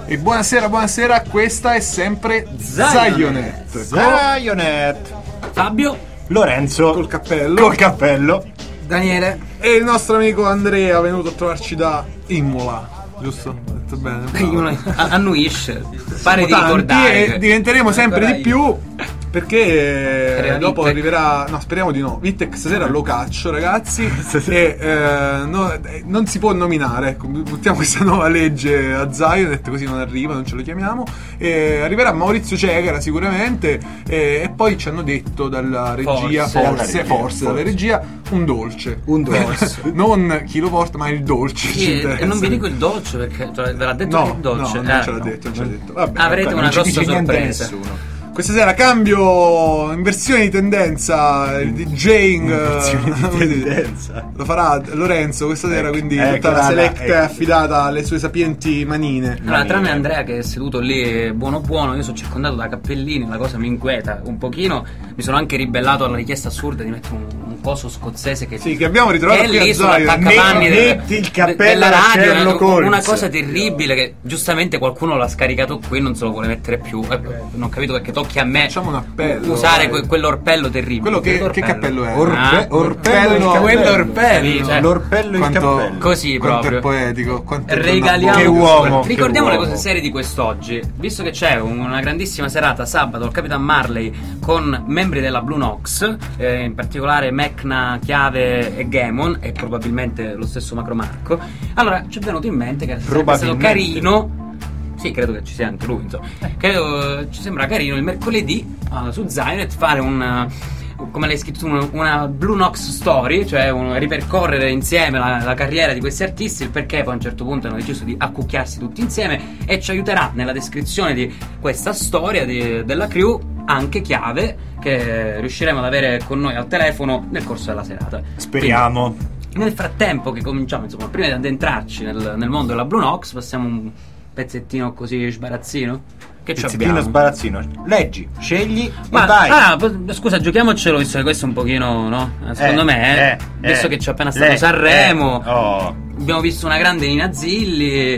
E buonasera, questa è sempre Zionet. Fabio, Lorenzo col cappello, Daniele e il nostro amico Andrea, venuto a trovarci da Imola, giusto? Ho detto bene? annuisce, pare di Tanti, ricordare e diventeremo sempre di più, perché Arriva dopo Vitek. arriverà, no, speriamo di no, Vitek stasera lo caccio, ragazzi, e non si può nominare, ecco, buttiamo questa nuova legge a Zionet, così non arriva, non ce lo chiamiamo, e arriverà Maurizio Cegara sicuramente, e poi ci hanno detto dalla regia, forse dalla regia, un dolce, non chi lo porta, ma il dolce. Sì, e non vi dico il dolce perché ve l'ha detto che il dolce. Non ce l'ha detto. Vabbè, avrete una grossa sorpresa. Questa sera cambio inversione di tendenza, il DJing lo farà Lorenzo questa sera, quindi tutta la select è affidata alle sue sapienti manine. Allora, tranne Andrea che è seduto lì buono, io sono circondato da cappellini, la cosa mi inquieta un pochino. Mi sono anche ribellato alla richiesta assurda di mettere un coso scozzese che abbiamo ritrovato è qui lì a sull'attaccapanni metti il cappello della a radio, Sherlock Holmes. una cosa terribile che giustamente qualcuno l'ha scaricato qui e non se lo vuole mettere più. Non ho capito perché tocchi a me facciamo un appello, usare quell'orpello terribile. Che cappello è? L'orpello il cappello. Così quanto proprio è poetico, quanto è regaliamo. Che uomo. Ricordiamo che le uomo. cose serie di quest'oggi, visto che c'è una grandissima serata sabato al Capitan Marley con membri della Blue Nox, in particolare Mecna, Chiave e Gamon, e probabilmente lo stesso Macro Marco. Allora ci è venuto in mente che sarebbe stato carino. Sì, credo che ci sia anche lui, insomma. Credo ci sembra carino il mercoledì su Zionet fare come l'hai scritto tu, una Blue Nox story, cioè ripercorrere insieme la carriera di questi artisti, perché poi a un certo punto hanno deciso di accucchiarsi tutti insieme, e ci aiuterà nella descrizione di questa storia della crew anche Chiave, che riusciremo ad avere con noi al telefono nel corso della serata. Speriamo. Quindi, nel frattempo che cominciamo, insomma, prima di addentrarci nel mondo della Blue Nox, passiamo un pezzettino così sbarazzino. Che ci abbiamo? Sbarazzino. Leggi, scegli e Ma vai. scusa, giochiamocelo, visto che questo è un pochino, no? Secondo me, visto che c'è appena stato Sanremo, abbiamo visto una grande Nina Zilli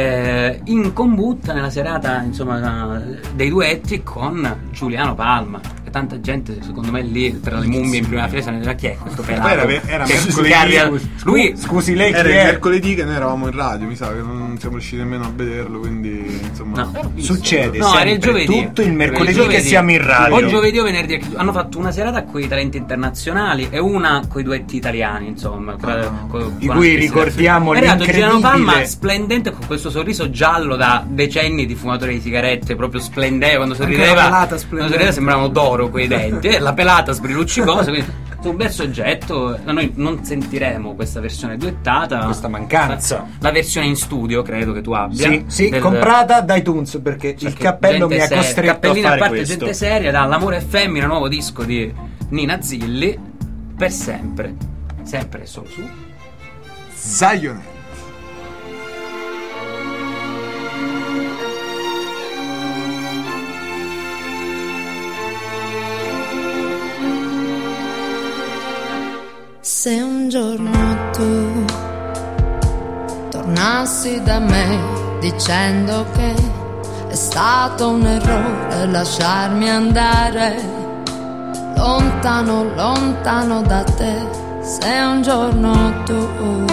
in combutta nella serata, insomma, dei duetti con Giuliano Palma. E tanta gente, secondo me, lì tra le mummie in prima fila se ne dirà: chi è questo pelato? Era mercoledì. Scusi, lei chi era è? il mercoledì che noi eravamo in radio, mi sa che non siamo riusciti nemmeno a vederlo, quindi insomma succede no, era il sempre giovedì. tutto il mercoledì che siamo in radio. O giovedì o venerdì hanno fatto una serata con i talenti internazionali e una con i duetti italiani, insomma, di cui ricordiamo Giuliano Palma l'incredibile, splendente, con questo sorriso giallo da decenni di fumatore di sigarette, proprio splendeva quando sorrideva, sembravano d'oro quei denti, la pelata sbrilluccicosa, quindi un bel soggetto. Noi non sentiremo questa versione duettata, questa mancanza. La versione in studio credo che tu abbia. Sì, comprata da iTunes, perché il cappello mi ha costretto cappellino a fare a parte questo. gente seria, dall'Amore e Femmina, nuovo disco di Nina Zilli, per sempre e solo su Zionet. Se un giorno tu tornassi da me dicendo che è stato un errore lasciarmi andare lontano, lontano da te, se un giorno tu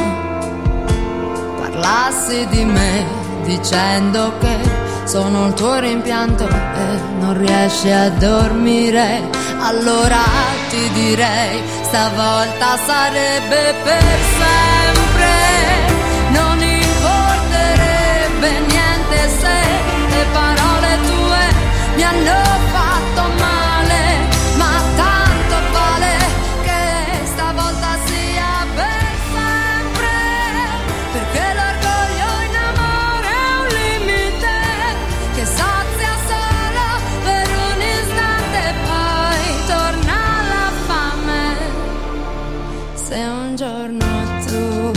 parlassi di me dicendo che sono il tuo rimpianto e non riesci a dormire, allora ti direi stavolta sarebbe per sempre, non importerebbe niente se le parole tue mi hanno fatto male, ma tanto vale che stavolta sia per sempre, perché l'orgoglio in amore è un limite che sazia solo per un istante, poi torna la fame. Se un giorno tu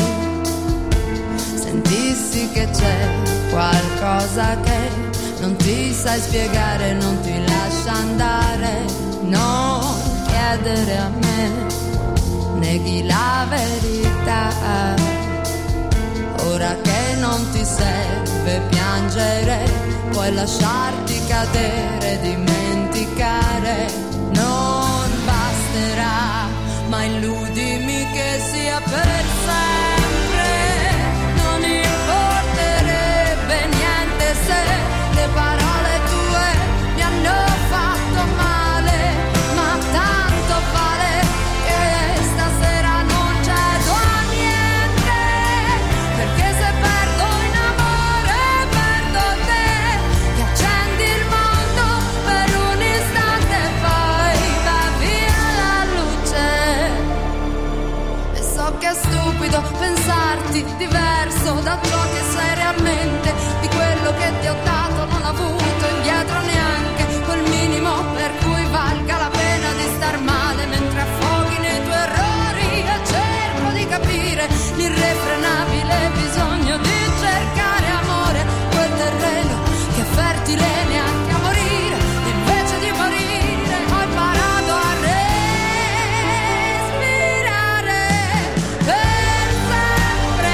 sentissi che c'è qualcosa che non ti sai spiegare, non ti lascia andare, non chiedere a me, neghi la verità, ora che non non ti serve piangere, puoi lasciarti cadere, dimenticare, non basterà, ma illudimi che sia per sempre, non importerebbe niente se le parole tue mi hanno fatto male, ma tanto vale che stasera non cedo a niente, perché se perdo in amore perdo te, che accendi il mondo per un istante e poi va via la luce. E so che è stupido pensarti diverso da ciò che sei realmente, di quello che ti ho dato non ho avuto indietro neanche quel minimo per cui valga la pena di star male mentre affoghi nei tuoi errori, e cerco di capire l'irrefrenabile bisogno di cercare amore, quel terreno che è fertile neanche a morire, e invece di morire ho imparato a respirare per sempre.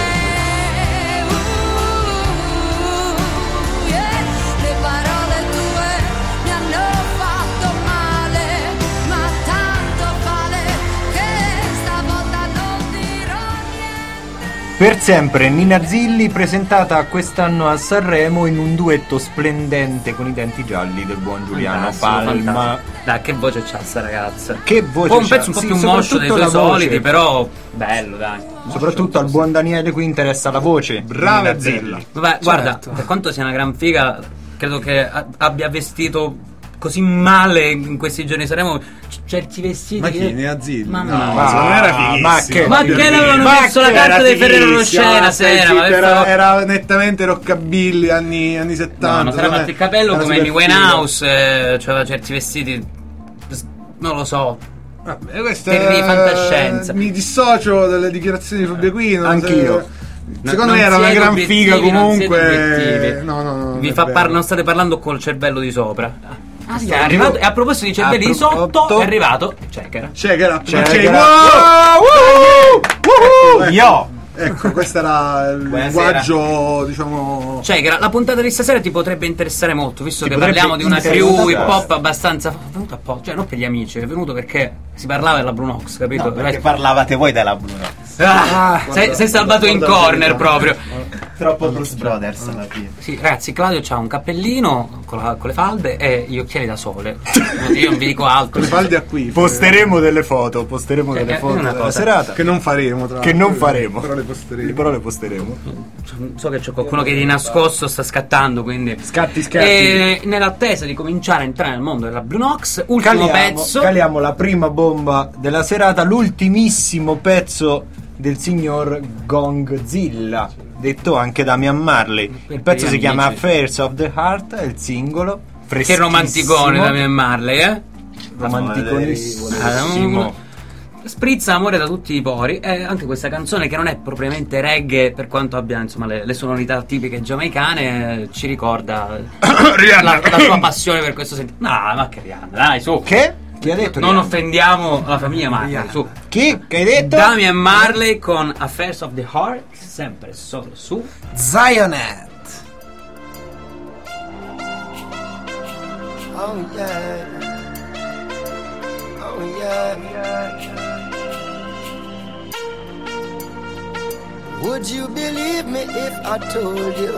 Yeah. Le parole tue mi hanno fatto male, ma tanto vale che stavolta non dirò niente. Per sempre Nina Zilli, presentata quest'anno a Sanremo in un duetto splendente con i denti gialli del buon Giuliano Fantastico, Palma. Dai, che voce c'ha sta ragazza. Che voce Un c'ha? pezzo un po' Sì, più moscio dei soprattutto suoi la voce. soliti, però bello, dai. Soprattutto al buon Daniele qui interessa la voce. Brava Nina e Zilli. bella. Vabbè, guarda, Certo. per quanto sia una gran figa, credo che abbia vestito così male in questi giorni. Saremo certi vestiti. Ma chi? Ne ha Zilli? Mamma No, mia. secondo me era ma fighissimo. che- Ma che l'avevano Ma messo la che carta era dei Ferrero fighissimo, Rocher la stai sera? Ma zitto, per favore. era nettamente rockabilly anni 70. No, non sarà fatto il capello Era come super Amy Winehouse, c'aveva certi vestiti, non lo so. Vabbè, questo Per di fantascienza. Mi dissocio dalle dichiarazioni di Fabio Quino. Anch'io. Secondo Non me era una siete gran obiettivi, figa non siete comunque. obiettivi. No, Vi è fa vero. non state parlando col cervello di sopra. Sì, è io- arrivato, e a proposito di cervelli di sotto, proposito- è arrivato Checker. Checker Checker Up. Wow! Io! Ecco, questo era il Buonasera. linguaggio, diciamo. Checker, la puntata di stasera ti potrebbe interessare molto, visto Ti che potrebbe parliamo di una interessare. crew hip hop abbastanza. È venuto apposta, cioè non per gli amici, è venuto perché si parlava della Blue Nox, capito? No, perché parlavate voi della Bruno. Sei salvato in corner proprio. Troppo Bruce Brothers alla fine. Sì, ragazzi, Claudio c'ha un cappellino con le falde e gli occhiali da sole. Io non vi dico altro. Con le falde a qui. Posteremo delle foto, posteremo delle è foto una della cosa serata. Che non faremo, tra Che l'altro. non faremo. Però le posteremo. Però le posteremo. So che c'è qualcuno che di nascosto sta scattando, quindi. Scatti. E nell'attesa di cominciare a entrare nel mondo della Blue Nox, ultimo pezzo. Caliamo la prima bomba della serata, l'ultimissimo pezzo del signor Gongzilla, detto anche da Damian Marley. Il pezzo si chiama amici. Affairs of the Heart, è il singolo. Che Freschissimo. romanticone da Damian Marley, eh? Romanticonissimo. Sprizza amore da tutti i pori. E anche questa canzone, che non è propriamente reggae, per quanto abbia insomma le sonorità tipiche giamaicane, ci ricorda la sua passione per questo sentito. No, ma che Rihanna, dai, su. Che? Chi ha detto? Non Rihanna? offendiamo la famiglia Marley, su. Chi? Che hai detto? Damian Marley con Affairs of the Heart, sempre solo su Zionet. Oh yeah. Oh yeah. Would you believe me if I told you?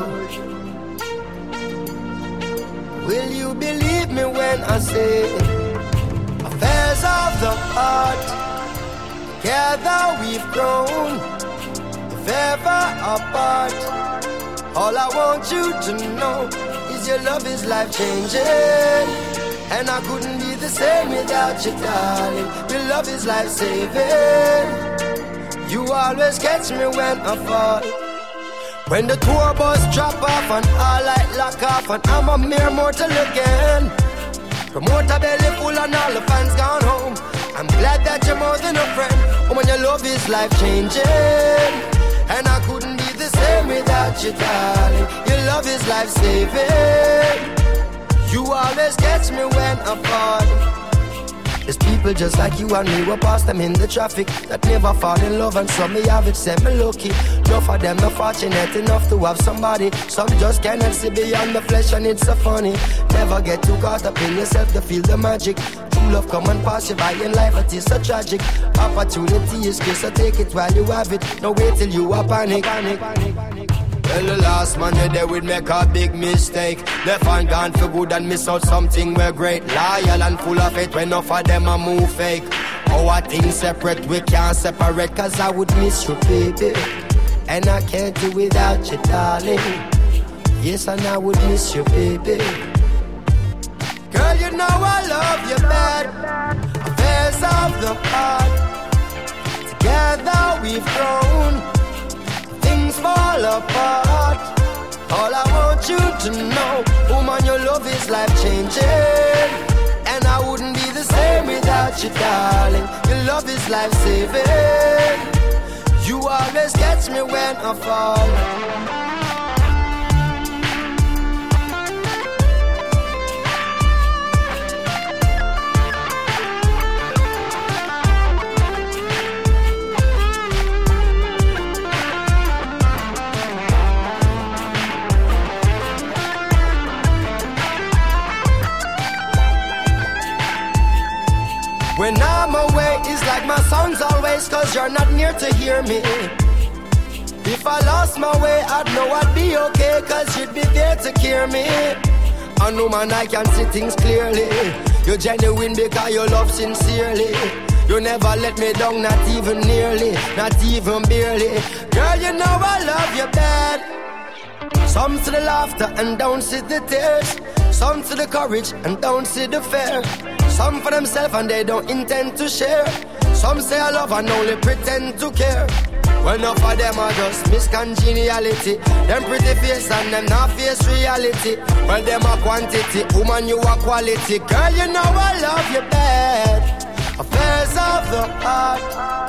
Will you believe me when I say affairs of the heart? Together we've grown, if ever apart. All I want you to know is your love is life changing, and I couldn't be the same without you, darling. Your love is life saving. You always catch me when I fall. When the tour bus drop off and all light lock off, and I'm a mere mortal again. Promoter belly full and all the fans gone home. I'm glad that you're more than a friend. Oh, when your love is life changing, and I couldn't be the same without you, darling. Your love is life saving. You always catch me when I fall. There's people just like you and me, we pass them in the traffic that never fall in love, and some me have it, say me lucky. Enough of them not fortunate enough to have somebody. Some just cannot see beyond the flesh, and it's so funny. Never get too caught up in yourself to feel the magic. True love come and pass you by in life, it is so tragic. Opportunity is good, so take it while you have it. Don't wait till you are panic. Well, the last man they would make a big mistake. Left and gone for good and miss out something we're great. Loyal and full of faith when enough of them a move fake. Our things separate, we can't separate, cause I would miss you, baby. And I can't do without you, darling. Yes, and I would miss you, baby. Girl, you know I love you bad. Affairs of the heart. Together we've grown. Things fall apart. All I want you to know, woman, your love is life-changing. And I wouldn't be the same without you, darling. Your love is life-saving. You always catch me when I fall. When I'm away, it's like my song's always, cause you're not near to hear me. If I lost my way, I'd know I'd be okay, cause you'd be there to cure me. I know, man, I can see things clearly. You're genuine because you love sincerely. You never let me down, not even nearly, not even barely. Girl, you know I love you bad. Some to the laughter and don't see the tears. Some to the courage and don't see the fear. Some for themselves and they don't intend to share. Some say I love and only pretend to care. Well, enough of them are just miscongeniality. Them pretty face and them not face reality. Well, them are quantity, woman, you are quality. Girl, you know I love you bad. Affairs of the heart.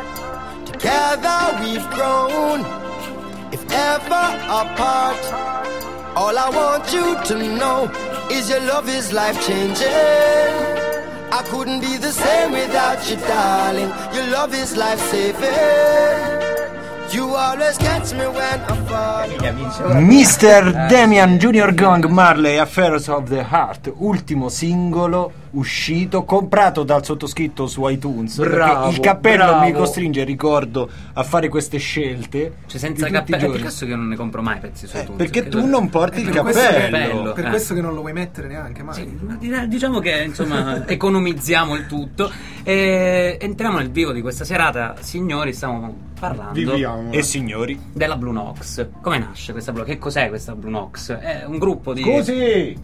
Together we've grown. If ever apart, all I want you to know is your love is life-changing. I couldn't be the same without you, darling. Your love is life-saving. You always catch me when I fall. Mr. Damian Junior Gong Marley, Affairs of the Heart, ultimo singolo uscito, comprato dal sottoscritto su iTunes. Bravo, il cappello bravo. mi costringe, ricordo, a fare queste scelte. Cioè senza di tutti i cappello, è per giorni. questo che io non ne compro mai pezzi su iTunes. Perché tu non porti il Per questo che- cappello. Per questo che non lo vuoi mettere neanche mai. Sì, ma diciamo che insomma economizziamo il tutto e entriamo nel vivo di questa serata. Signori, stiamo parlando Viviamo. E signori, della Blue Nox. Come nasce questa Blue? Che cos'è questa Blue Nox? È un gruppo di... scusi,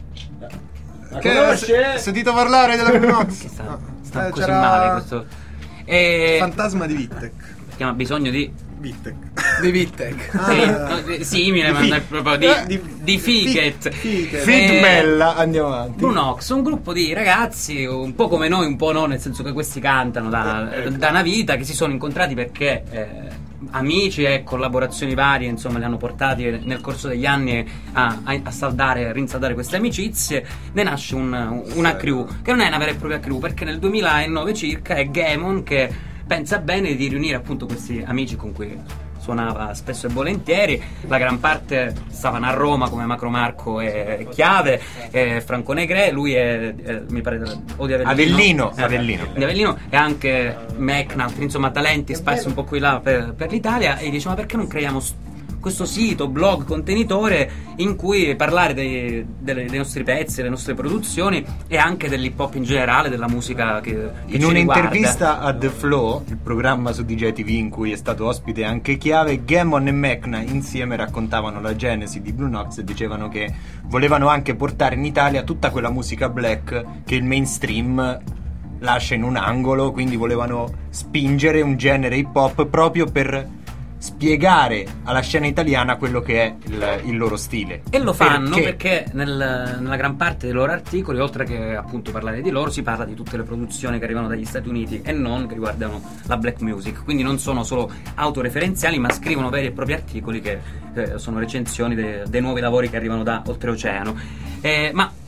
la Che conosce? hai sentito parlare della Blue Nox? Che sta No. così C'era male questo... E... Fantasma di Vittek. Si chiama Bisogno di... Vittek. Di Vittek. simile, ma non è proprio di Figet. Fitmella, andiamo avanti. Blue Nox, un gruppo di ragazzi un po' come noi, un po' no, nel senso che questi cantano da una vita, che si sono incontrati perché amici e collaborazioni varie, insomma, li hanno portati nel corso degli anni a rinsaldare queste amicizie. Ne nasce una crew, che non è una vera e propria crew, perché nel 2009 circa è Gamon che pensa bene di riunire appunto questi amici con cui suonava spesso e volentieri. La gran parte stavano a Roma, come Macro Marco e Chiave, Franco Negre, lui è mi pare di Avellino. Di Avellino, e anche Mecna, altri insomma talenti sparsi un po' qui là per l'Italia, e diciamo: ma perché non creiamo questo sito, blog, contenitore in cui parlare dei nostri pezzi, delle nostre produzioni e anche dell'hip hop in generale, della musica che In ci un'intervista riguarda. a The Flow, il programma su DJ TV in cui è stato ospite anche Chiave, Gammon e Mecna insieme raccontavano la genesi di Blue Nox e dicevano che volevano anche portare in Italia tutta quella musica black che il mainstream lascia in un angolo, quindi volevano spingere un genere hip hop proprio per spiegare alla scena italiana quello che è il loro stile. E lo fanno perché nella gran parte dei loro articoli, oltre che appunto parlare di loro, si parla di tutte le produzioni che arrivano dagli Stati Uniti e non, che riguardano la black music. Quindi non sono solo autoreferenziali, ma scrivono veri e propri articoli che sono recensioni dei nuovi lavori che arrivano da oltreoceano. Ma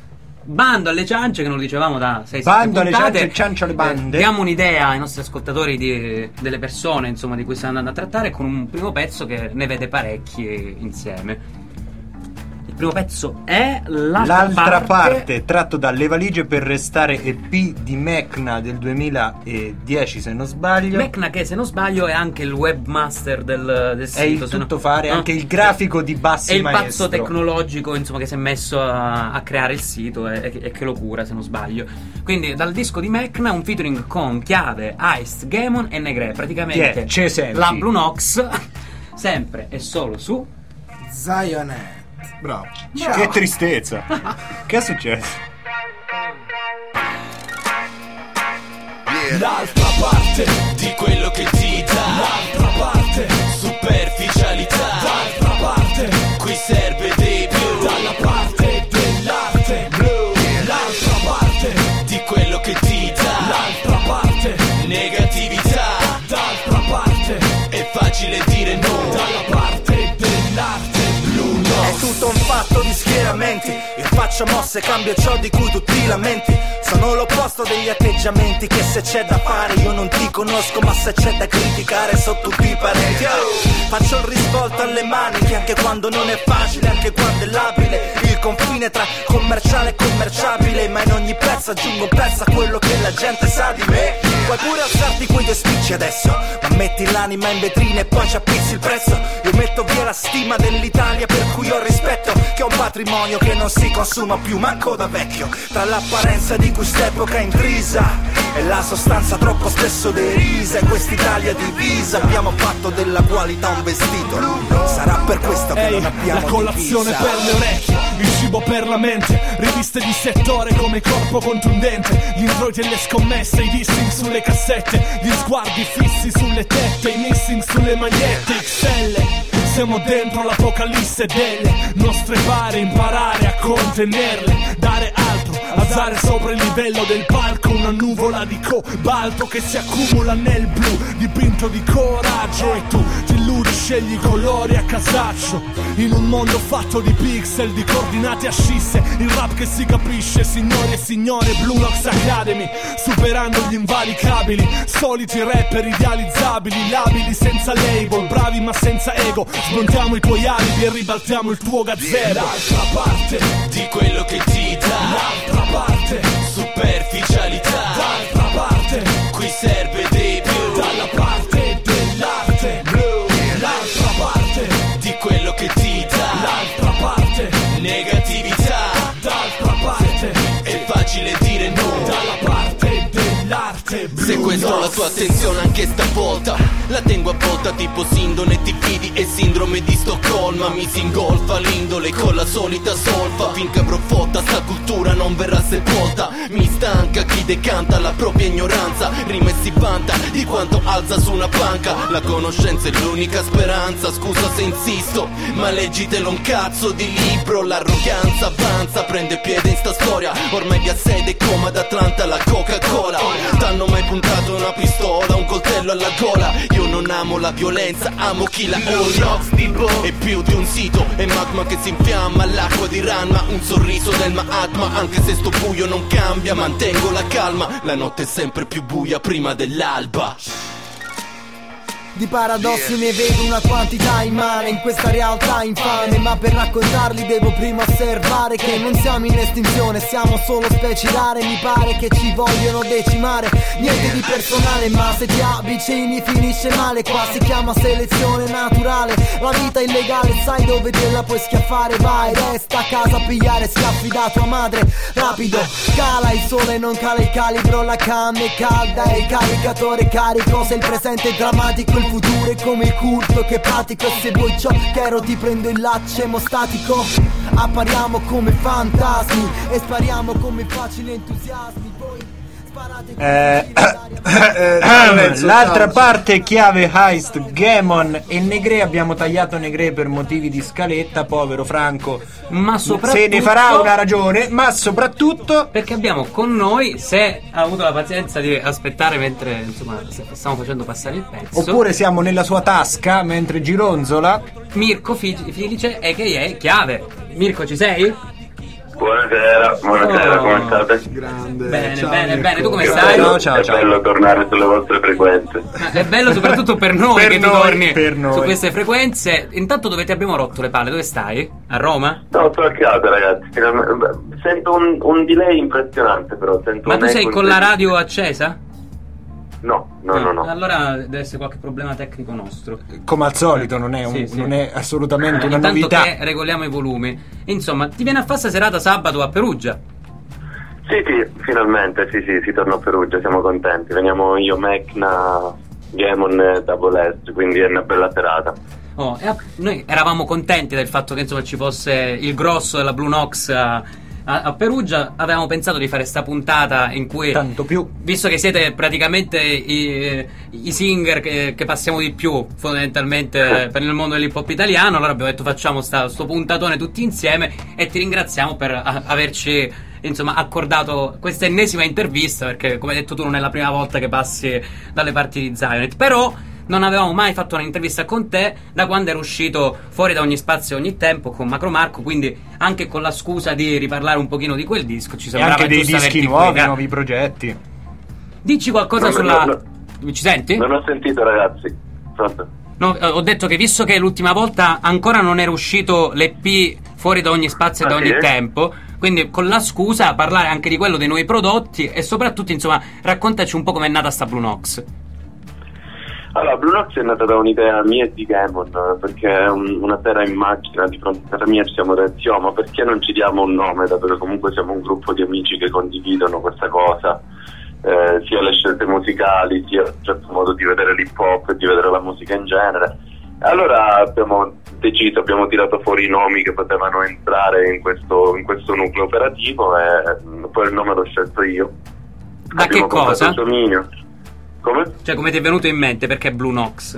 bando alle ciance, che non lo dicevamo da 6-7 Bando alle puntate. ciance, ciancio alle bande. Diamo un'idea ai nostri ascoltatori delle persone, insomma, di cui stiamo andando a trattare, con un primo pezzo che ne vede parecchi insieme. Il primo pezzo è L'altra parte, tratto da Le valigie per restare EP di Mecna del 2010, se non sbaglio. Mecna, che se non sbaglio è anche il webmaster del sito. È il tuttofare, anche il grafico di Bassi è il Maestro. pazzo tecnologico, insomma, che si è messo a creare il sito e che lo cura, se non sbaglio. Quindi dal disco di Mecna un featuring con Chiave, Heist, Gamon e Negre. Praticamente c'è sempre la Blue Nox, sempre e solo su Zionet. Bravo. Che tristezza. Che è successo? L'altra parte di quello che ti dà, l'altra parte superficialità, l'altra parte qui serve di più, dalla parte dell'arte blu, l'altra parte di quello che ti dà, l'altra parte negatività, d'altra parte è facile dire no, dalla parte dell'arte blu. È tutto un fatto di schieramenti. Io faccio mosse, cambio ciò di cui tu ti lamenti. Sono l'opposto degli atteggiamenti che se c'è da fare io non ti conosco, ma se c'è da criticare so tutti i parenti. Faccio il risvolto alle maniche anche quando non è facile, anche quando è labile il confine tra commerciale e commerciabile, ma in ogni pezzo aggiungo un pezzo a quello che la gente sa di me. Puoi pure alzarti quei due spicci adesso, ma metti l'anima in vetrina e poi ci appizzi il prezzo. Io metto via la stima dell'Italia per cui ho rispetto, che è un patrimonio che non si consuma più manco da vecchio. Tra l'apparenza di quest'epoca intrisa e la sostanza troppo spesso derisa, e quest'Italia divisa abbiamo fatto della qualità un vestito. Sarà per questo che non abbiamo la colazione divisa. per le orecchie, il cibo per la mente, riviste di settore come Corpo Contundente, gli introiti e le scommesse, i dissing sulle cassette, gli sguardi fissi sulle tette, i missing sulle magliette XL. Siamo dentro l'apocalisse delle nostre pari, imparare a contenerle, dare altro, alzare sopra il livello del palco una nuvola di cobalto che si accumula nel blu dipinto di coraggio, e tu ti illudi, scegli i colori a casaccio in un mondo fatto di pixel, di coordinate ascisse, il rap che si capisce, signori e signore. Blue Nox Academy, superando gli invalicabili, soliti rapper idealizzabili, labili senza label, bravi ma senza ego, smontiamo i tuoi alibi e ribaltiamo il tuo gazebo. L'altra parte di quello che ti dà, l'altra parte superficialità, l'altra parte qui serve di più, dalla parte dell'arte blu, l'altra parte di quello che ti dà, l'altra parte negatività, d'altra parte è facile dire no, dalla parte dell'arte blu. Sequestro la tua attenzione anche stavolta, la tengo avvolta tipo sindone, ti fidi e sindrome di Stoccolma. Mi si ingolfa l'indole con la solita solfa, finché avrò fotta sta cultura non verrà sepolta. Mi stanca chi decanta la propria ignoranza, rima e si vanta di quanto alza su una panca. La conoscenza è l'unica speranza, scusa se insisto, ma leggitelo un cazzo di libro. L'arroganza avanza, prende piede in sta storia, ormai via sede come ad Atlanta la Coca-Cola. T'hanno mai puntato una pistola, un coltello alla gola? Io non amo la violenza, amo chi la odia. È più di un sito, è magma che si infiamma, l'acqua di Ranma, un sorriso del Mahatma. Anche se sto buio non cambia, mantengo la calma, la notte è sempre più buia prima dell'alba. Di paradossi ne vedo una quantità immane in questa realtà infame, ma per raccontarli devo prima osservare che non siamo in estinzione, siamo solo specie rare. Mi pare che ci vogliono decimare, niente di personale, ma se ti avvicini finisce male. Qua si chiama selezione naturale, la vita è illegale, sai dove te la puoi schiaffare. Vai, resta a casa a pigliare schiaffi da tua madre. Rapido, cala il sole, non cala il calibro, la cam è calda e il caricatore carico. Se il presente è drammatico, il futuro è come il culto che pratico, e se vuoi ciò che ero ti prendo il laccio emostatico. Appariamo come fantasmi e spariamo come facili entusiasmi. Voi l'altra parte, Chiave, Heist, Gamon e Negre. Abbiamo tagliato Negre per motivi di scaletta, povero Franco, ma soprattutto se ne farà una ragione, ma soprattutto perché abbiamo con noi, se ha avuto la pazienza di aspettare mentre insomma stiamo facendo passare il pezzo, oppure siamo nella sua tasca mentre gironzola, Mirko Filice a.k.a. Chiave. Mirko, ci sei? Buonasera, come state? Grande. Bene, Ciao, bene, Mirko. bene. Tu come È stai? bello, Ciao. è bello tornare sulle vostre frequenze. È bello soprattutto per noi Per che tu noi, torni per noi. su queste frequenze. Intanto dove ti abbiamo rotto le palle? Dove stai? A Roma? No, sto a casa, ragazzi. Sento un delay impressionante, però. Sento Ma un tu sei eco con la incredibile. radio accesa? No. Allora deve essere qualche problema tecnico nostro. Come al solito, non è, Sì, sì. non è assolutamente una Intanto novità. che regoliamo i volumi. Insomma, ti viene a fare sta serata sabato a Perugia? Sì, finalmente, si torna a Perugia, siamo contenti. Veniamo io, Mecna, Gamon e Double S, quindi è una bella serata. Noi eravamo contenti del fatto che insomma ci fosse il grosso della Blue Nox a Perugia. Avevamo pensato di fare sta puntata in cui, Tanto più, visto che siete praticamente i singer che passiamo di più fondamentalmente per il mondo dell'hip hop italiano, allora abbiamo detto facciamo sto puntatone tutti insieme e ti ringraziamo per averci insomma accordato questa ennesima intervista, perché come hai detto tu non è la prima volta che passi dalle parti di Zionet, però non avevamo mai fatto un'intervista con te da quando ero uscito Fuori da ogni spazio e ogni tempo con Macro Marco, quindi anche con la scusa di riparlare un pochino di quel disco ci e sembrava anche dei giusto dischi averti nuovi, qui. nuovi progetti. Dici qualcosa sulla... Ci senti? Non ho sentito, ragazzi. Pronto? No, ho detto che visto che l'ultima volta ancora non era uscito l'EP Fuori da ogni spazio e da ogni sì? tempo, quindi con la scusa parlare anche di quello, dei nuovi prodotti e soprattutto insomma raccontaci un po' com'è nata sta Blue Nox. Allora, Blue Nox è nata da un'idea mia e di Gamon, perché una sera in macchina di fronte a casa mia ci siamo detti, ma perché non ci diamo un nome, dato che comunque siamo un gruppo di amici che condividono questa cosa, sia le scelte musicali, sia un certo modo di vedere l'hip hop e di vedere la musica in genere. Allora abbiamo deciso, abbiamo tirato fuori i nomi che potevano entrare in questo nucleo operativo e poi il nome l'ho scelto io. Da Abbiamo che cosa? il dominio. Come? Cioè come ti è venuto in mente? Perché Blue Nox?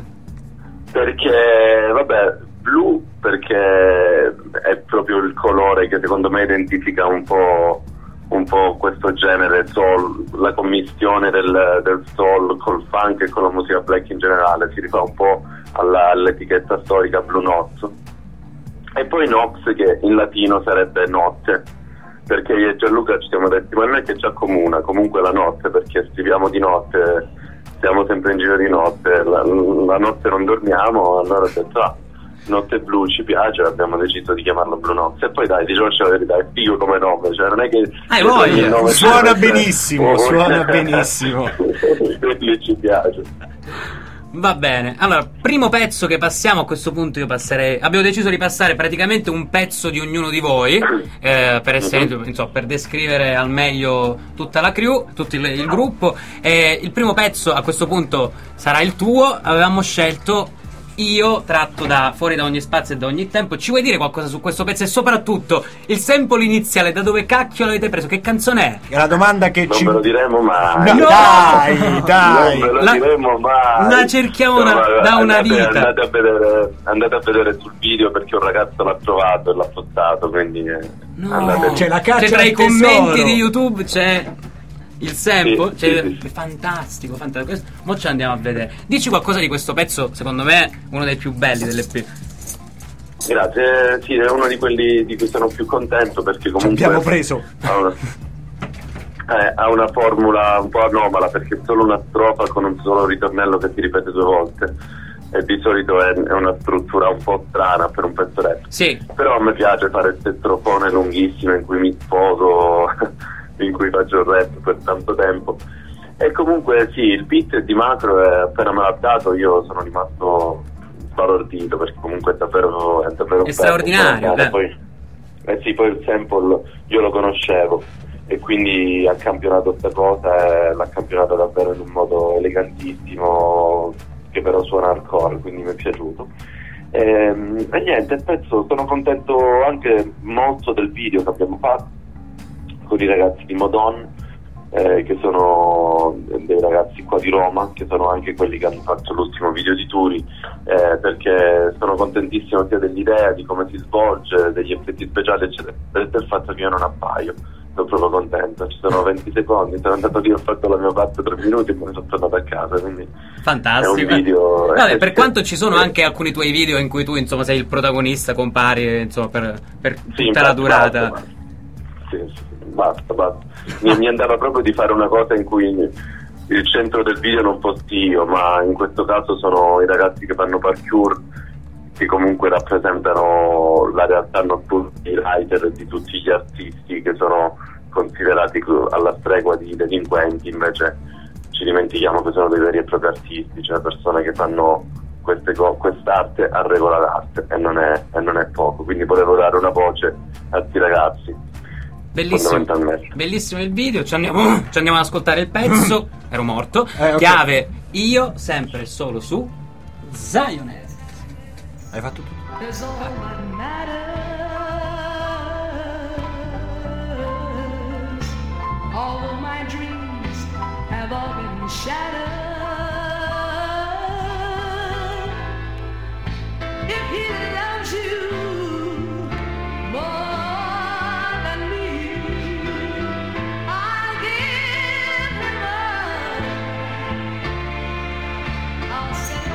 Perché, blu perché è proprio il colore che secondo me identifica un po' questo genere soul, la commistione del soul col funk e con la musica black in generale, si rifà un po' all'etichetta storica Blue Nox. E poi Nox, che in latino sarebbe notte, perché io e Gianluca ci siamo detti, ma non è che ci accomuna comunque la notte, perché scriviamo di notte, siamo sempre in giro di notte, la notte non dormiamo, allora ho detto Notte Blu ci piace, abbiamo deciso di chiamarlo Blue Nox. E poi dai, diciamoci la verità, è figo come nome, cioè non è che voglia. nome Suona benissimo, suona benissimo. Quindi ci piace. Va bene, allora, primo pezzo che passiamo a questo punto io passerei. Abbiamo deciso di passare praticamente un pezzo di ognuno di voi, per essere, insomma, per descrivere al meglio tutta la crew, tutto il gruppo. Il primo pezzo a questo punto sarà il tuo. Avevamo scelto Io, tratto da Fuori da ogni spazio e da ogni tempo. Ci vuoi dire qualcosa su questo pezzo? E soprattutto il sample iniziale, da dove cacchio l'avete preso? Che canzone è? È la domanda che Non ci... ve lo diremo mai. No, dai. Non ve lo diremo mai. La cerchiamo da una vita. Andate a vedere sul video, perché un ragazzo l'ha trovato e l'ha postato, quindi andate lì. C'è la caccia Cioè, tra al i commenti tesoro. di YouTube c'è il sample, Sì, cioè, sì, sì. fantastico. Mo ci andiamo a vedere. Dici qualcosa di questo pezzo, secondo me uno dei più belli dell'EP. Grazie, sì, è uno di quelli di cui sono più contento, perché comunque Abbiamo preso. ha una formula un po' anomala, perché è solo una strofa con un solo ritornello che si ripete 2 volte, e di solito è una struttura un po' strana per un pezzo rap. Sì. Però a me piace fare queste strofone lunghissime in cui mi sposo in cui faccio il rap per tanto tempo. E comunque sì, il beat di Macro, appena me l'ha dato io sono rimasto sbalordito, perché comunque è davvero bello, straordinario. poi il sample io lo conoscevo e quindi ha campionato questa cosa e l'ha campionata davvero in un modo elegantissimo, che però suona hardcore, quindi mi è piaciuto. E niente, il pezzo, sono contento anche molto del video che abbiamo fatto con i ragazzi di Modon, che sono dei ragazzi qua di Roma, che sono anche quelli che hanno fatto l'ultimo video di Turi, perché sono contentissimo sia dell'idea, di come si svolge, degli effetti speciali eccetera, e del fatto che io non appaio. Sono proprio contento, ci sono 20 secondi, sono andato lì, ho fatto la mia parte 3 minuti e poi sono tornato a casa, quindi fantastico. è un video. Vabbè, per quanto ci sono anche alcuni tuoi video in cui tu insomma sei il protagonista, compari insomma per tutta la durata. basta. Mi andava proprio di fare una cosa in cui il centro del video non fossi io, ma in questo caso sono i ragazzi che fanno parkour, che comunque rappresentano la realtà notturna dei writer e di tutti gli artisti che sono considerati alla stregua di delinquenti. Invece ci dimentichiamo che sono dei veri e propri artisti, cioè persone che fanno quest'arte a regola d'arte, e non è poco. Quindi volevo dare una voce a questi ragazzi. Bellissimo il video, ci andiamo ad ascoltare il pezzo. Ero morto. Okay. Chiave, io sempre e solo su Zionet. Hai fatto tutto? All my dreams have all been shattered. If he loves you more than me, I'll give him up. I'll set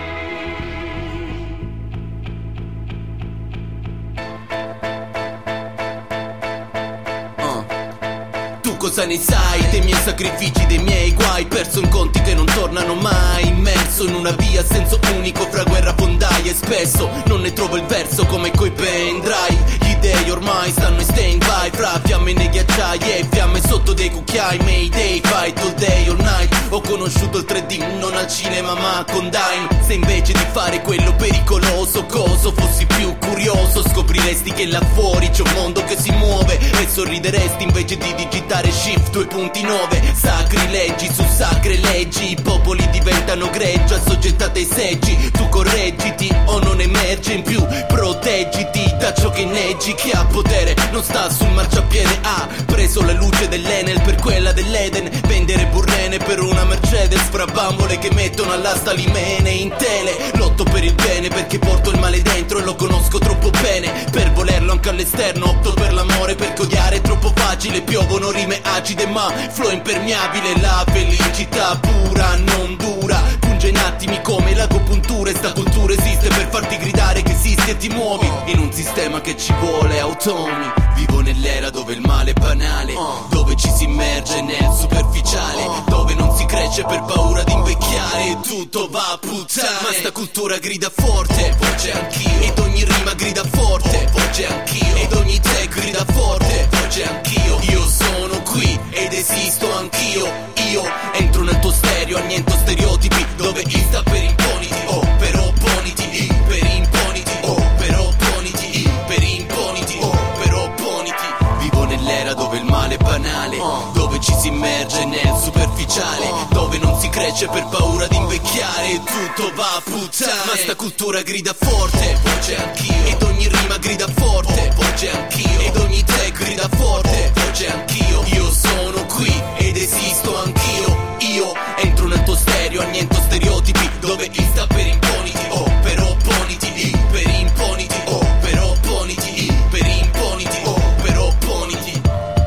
Cosa ne sai dei miei sacrifici, dei miei guai? Perso in conti che non tornano mai, immerso in una via a senso unico fra guerra, fondaie, e spesso non ne trovo il verso come coi pendrive. Gli dei ormai stanno in stand by, fra fiamme nei ghiacciai e fiamme sotto dei cucchiai. Mayday, fight all day, all night. Ho conosciuto il 3D non al cinema ma con Dime. Se invece di fare quello pericoloso coso fossi più curioso, scopriresti che là fuori c'è un mondo che si muove e sorrideresti invece di digitare Shift 2.9. Sacrilegi su sacre leggi, i popoli diventano greggi assoggettate ai seggi. Tu correggiti o non emerge in più, proteggiti da ciò che inneggi. Chi ha potere non sta sul marciapiede, ha preso la luce dell'Enel per quella dell'Eden. Vendere burrene per una Mercedes, fra bambole che mettono all'asta limene in tele. Lotto per il bene perché porto il male dentro e lo conosco troppo bene per volerlo anche all'esterno. Opto per l'amore perché odiare è troppo facile. Piovono rime acide ma flow impermeabile. La felicità pura non dura, punge in attimi come l'agopuntura. E sta cultura esiste per farti gridare che esisti e ti muovi in un sistema che ci vuole automi. Vivo nell'era dove il male è banale, dove ci si immerge nel superficiale, dove non si cresce per paura di invecchiare e tutto va a puttane. Ma sta cultura grida forte, voce anch'io, ed ogni rima grida forte, voce anch'io, ed ogni tag grida forte, voce anch'io. Io sono qui ed esisto anch'io. Io entro nel tuo stereo, anniento stereotipi, dove I sta per imponiti, oh per opponiti, I per imponiti, oh per opponiti, I per imponiti, oh per opponiti. Vivo nell'era dove il male è banale, dove ci si immerge nel superficiale, dove non si cresce per paura di invecchiare e tutto va a puttane. Ma sta cultura grida forte, voce anch'io, ed ogni rima grida forte, voce anch'io, ed ogni tag grida forte, voce anch'io. Io sono qui ed esisto anch'io. Io entro nel tuo stereo, anniento stereotipi, dove I sta per imponiti, oh per opponiti, I per imponiti, oh per opponiti, I per imponiti, oh per opponiti.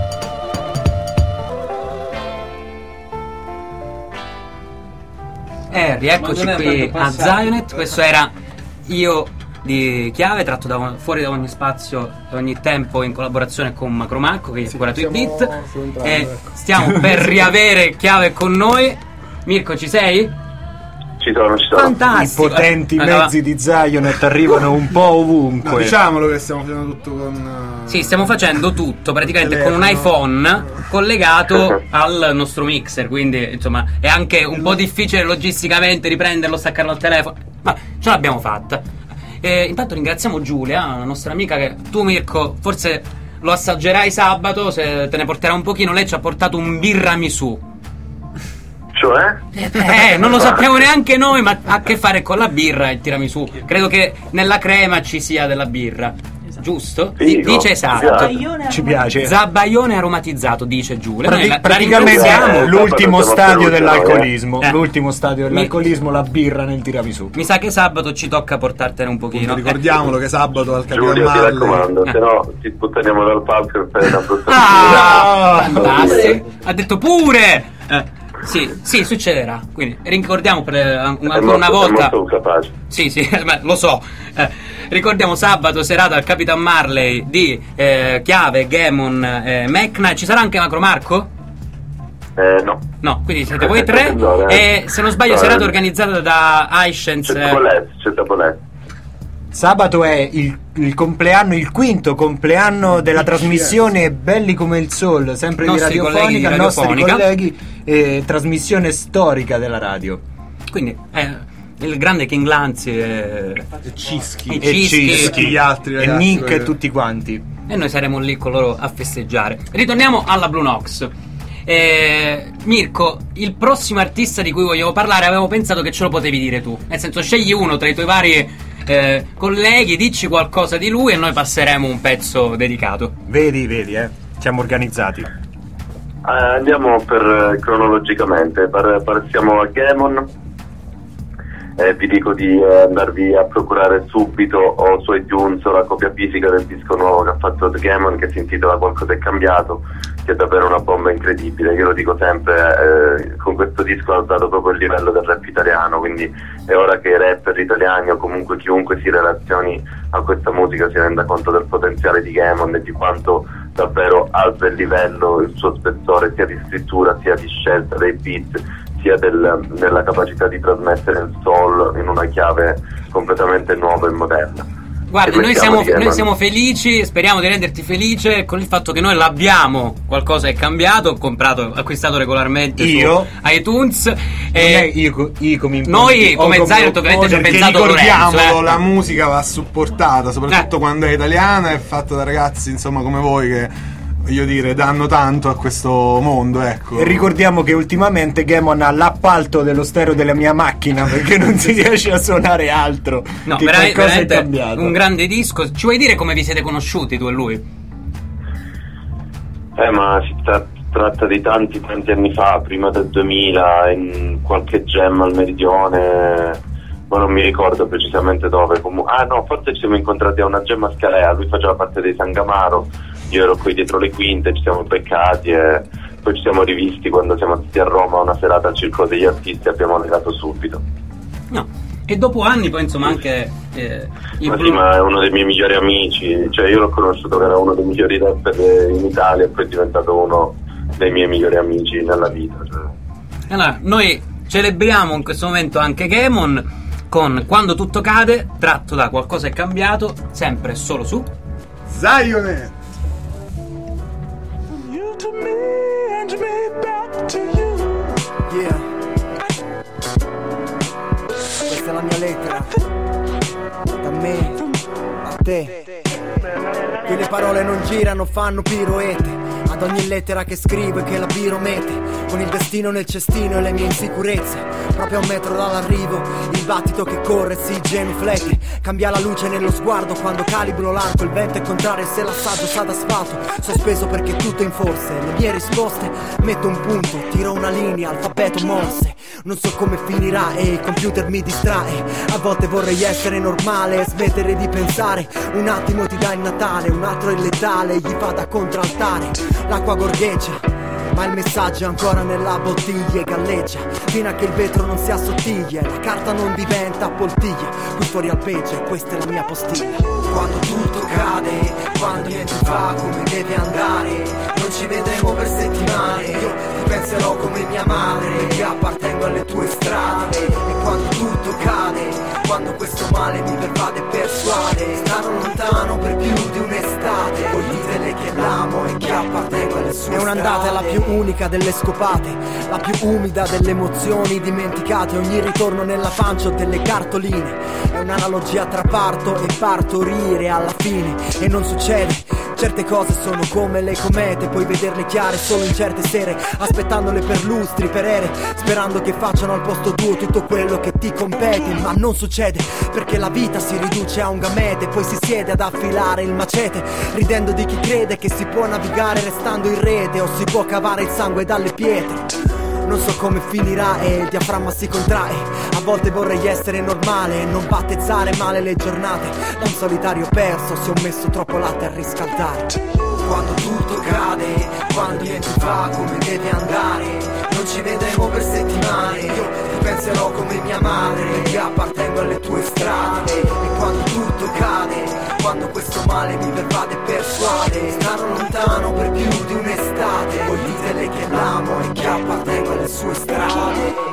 Rieccoci qui a Zionet. Questo era Io di Chiave, tratto fuori da ogni spazio e ogni tempo in collaborazione con Macromacco, che è curato i beat. E stiamo per riavere Chiave con noi. Mirko, ci sei? Ci sono. Fantastico. I potenti mezzi di Zionet arrivano un po' ovunque. No, diciamolo che stiamo facendo tutto con Sì, stiamo facendo tutto praticamente con un iPhone collegato al nostro mixer, quindi insomma è anche un po' difficile logisticamente riprenderlo, staccarlo al telefono, ma ce l'abbiamo fatta. Intanto ringraziamo Giulia, la nostra amica, che tu Mirko forse lo assaggerai sabato, se te ne porterà un pochino. Lei ci ha portato un birramisù. Cioè? Non lo sappiamo neanche noi, ma ha a che fare con la birra e il tiramisù. Credo che nella crema ci sia della birra, giusto? Dice esatto. Ci piace. Zabaione aromatizzato, dice Giulia. Praticamente l'ultimo stadio dell'alcolismo. L'ultimo stadio dell'alcolismo, la birra nel tiramisù. Mi sa che sabato ci tocca portartene un pochino. Ricordiamolo che sabato al Capitan Giulio, ti Marley. raccomando, se no ti sputtaniamo dal palco e fai una brutta fantastico. Ha detto pure. Sì, succederà. Quindi ricordiamo ancora una volta. È molto capace. Sì, lo so. Ricordiamo sabato serata al Capitan Marley di Chiave, Gamon, Mecna. Ci sarà anche Macro Marco? No, quindi siete voi tre. E se non sbaglio, serata organizzata da iScience. C'è Tabolet. Sabato è il compleanno, il quinto compleanno della trasmissione Belli come il Sol, sempre Nostri di Radiofonica, nostri colleghi, trasmissione storica della radio. Quindi il grande King Lanzi e Cischi, gli altri ragazzi, e Nick e tutti quanti. E noi saremo lì con loro a festeggiare. Ritorniamo alla Blue Nox. Mirko, il prossimo artista di cui voglio parlare avevo pensato che ce lo potevi dire tu. Nel senso, scegli uno tra i tuoi vari colleghi, dici qualcosa di lui e noi passeremo un pezzo dedicato. Vedi, siamo organizzati. Andiamo cronologicamente. Passiamo a Gamon. Vi dico di andarvi a procurare subito o su iTunes la copia fisica del disco nuovo che ha fatto The Gamon, che si intitola Qualcosa è cambiato, che è davvero una bomba incredibile. Io lo dico sempre, con questo disco ha alzato proprio il livello del rap italiano, quindi è ora che i rapper italiani o comunque chiunque si relazioni a questa musica si renda conto del potenziale di Gamon e di quanto davvero alza il livello, il suo spessore sia di scrittura sia di scelta dei beat, sia nella capacità di trasmettere il soul in una chiave completamente nuova e moderna. Guarda, noi siamo felici, speriamo di renderti felice con il fatto che noi l'abbiamo. Qualcosa è cambiato, acquistato regolarmente su iTunes. Noi come Zairo ovviamente ci ha pensato Lorenzo. La musica va supportata, soprattutto quando è italiana e fatta da ragazzi insomma come voi che, voglio dire, danno tanto a questo mondo, ecco. E ricordiamo che ultimamente Gamon ha l'appalto dello stereo della mia macchina perché non si riesce a suonare altro. No, che veramente è cambiato. Un grande disco. Ci vuoi dire come vi siete conosciuti tu e lui? Ma si tratta di tanti anni fa, prima del 2000, in qualche jam al Meridione, ma non mi ricordo precisamente dove. Forse ci siamo incontrati a una jam a Scalea, lui faceva parte dei Sangamaro, io ero qui dietro le quinte, ci siamo beccati e poi ci siamo rivisti quando siamo stati a Roma a una serata al Circolo degli Artisti e abbiamo legato subito. No, e dopo anni poi insomma anche ma è uno dei miei migliori amici, cioè io l'ho conosciuto che era uno dei migliori rapper in Italia e poi è diventato uno dei miei migliori amici nella vita, cioè. Allora, noi celebriamo in questo momento anche Gamon con Quando tutto cade, tratto da Qualcosa è cambiato, sempre solo su Zionet. Yeah. Questa è la mia lettera da me a te. Che le parole non girano, fanno piroette. Ad ogni lettera che scrivo e che la biro mette, con il destino nel cestino e le mie insicurezze. Proprio a un metro dall'arrivo, il battito che corre si genuflette. Cambia la luce nello sguardo quando calibro l'arco. Il vento è contrario e se l'assaggio sa d'asfalto. Sospeso perché tutto è in forse. Le mie risposte, metto un punto, tiro una linea, alfabeto morse. Non so come finirà e il computer mi distrae. A volte vorrei essere normale e smettere di pensare. Un attimo ti dà il Natale, un altro è letale, gli fa da contraltare. L'acqua gorgheggia, ma il messaggio è ancora nella bottiglia e galleggia fino a che il vetro non si assottiglia e la carta non diventa poltiglia. Qui fuori alpeggia e questa è la mia postiglia. Quando tutto cade, quando niente va come deve andare, non ci vedremo per settimane. Io ti penserò come mia madre, che appartengo alle tue strade. E quando tutto cade, quando questo male mi pervade e persuade, starò lontano per più di un'estate. Voi ditele che l'amo e che appartengo alle sue strade. È un'andata la più unica delle scopate, la più umida delle emozioni dimenticate. Ogni ritorno nella pancia ho delle cartoline. È un'analogia tra parto e partorire alla fine. E non succede. Certe cose sono come le comete, puoi vederle chiare solo in certe sere, aspettandole per lustri, per ere, sperando che facciano al posto tuo tutto quello che ti compete. Ma non succede, perché la vita si riduce a un gamete, poi si siede ad affilare il macete, ridendo di chi crede che si può navigare restando in rete o si può cavare il sangue dalle pietre. Non so come finirà e il diaframma si contrae. A volte vorrei essere normale e non battezzare male le giornate. Da un solitario perso si ho messo troppo latte a riscaldare. quando tutto cade, quando niente va come deve andare, non ci vedremo per settimane, io ti penserò come mia madre, perché appartengo alle tue strade. E quando tutto cade, quando questo male mi pervade e persuade, starò lontano per più di un'estate, voi ditele che l'amo e che appartengo alle sue strade.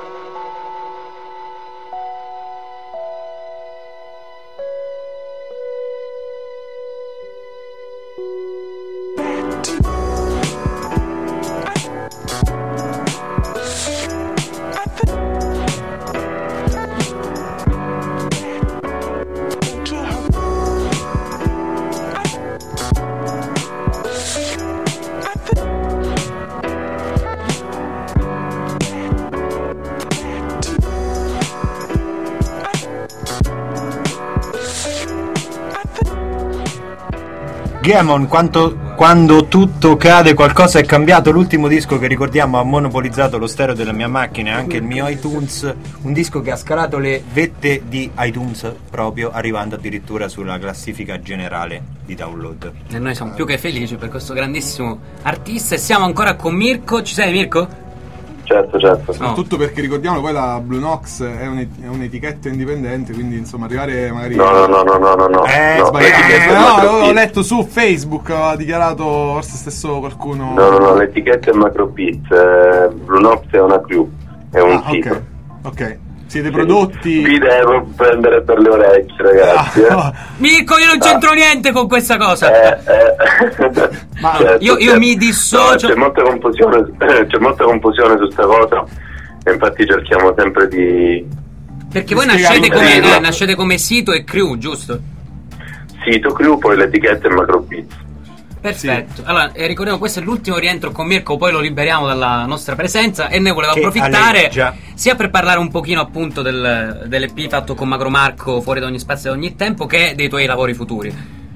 Gammon, quando tutto cade qualcosa è cambiato. L'ultimo disco che ricordiamo ha monopolizzato lo stereo della mia macchina e anche il mio iTunes, un disco che ha scalato le vette di iTunes proprio, arrivando addirittura sulla classifica generale di download. E noi siamo più che felici per questo grandissimo artista e siamo ancora con Mirko. Ci sei, Mirko? Certo. Soprattutto perché ricordiamo poi la Blue Nox è un'etichetta indipendente, quindi insomma arrivare magari No. Ho letto su Facebook, ha dichiarato forse stesso qualcuno. No, l'etichetta è Macrobeat, Blue Nox è una crew, è un sito. Ok. Siete prodotti. Vi devo prendere per le orecchie, ragazzi. Mirko, io non c'entro niente con questa cosa. Ma io mi dissocio. No, c'è molta confusione su sta cosa. E infatti cerchiamo sempre di. Perché voi nascete come sito e crew, giusto? Sito, crew, poi l'etichetta è Macrobeat. Perfetto. Sì. Allora, ricordiamo, questo è l'ultimo rientro con Mirko, poi lo liberiamo dalla nostra presenza e noi volevo approfittare sia per parlare un pochino appunto dell'EP fatto con Magro Marco, Fuori da ogni spazio e da ogni tempo, che dei tuoi lavori futuri.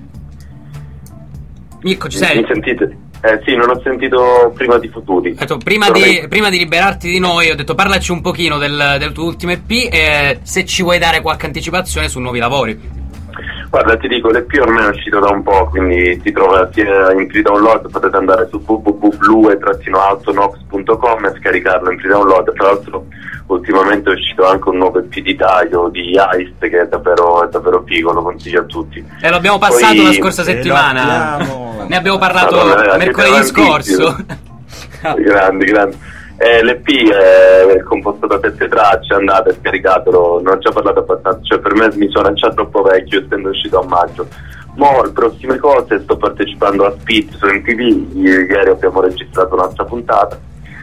Mirko, ci sei? Mi sentite? Sì, non ho sentito prima di futuri. Prima di liberarti di noi, ho detto parlaci un pochino del tuo ultimo EP e se ci vuoi dare qualche anticipazione su nuovi lavori. Guarda, ti dico, l'EP ormai è uscito da un po', quindi si trova sia in free download, potete andare su www.blue-autonox.com e scaricarlo in free download. Tra l'altro ultimamente è uscito anche un nuovo EP di taglio di Ice che è davvero figo, lo consiglio a tutti. E lo abbiamo passato la scorsa settimana, ne abbiamo parlato mercoledì scorso. Grandi. L'EP è composto da 7 tracce, andate, scaricatelo, non ci ho parlato abbastanza, cioè per me mi sono già troppo vecchio essendo uscito a maggio. Le prossime cose, sto partecipando a Spit su MTV, ieri abbiamo registrato un'altra puntata,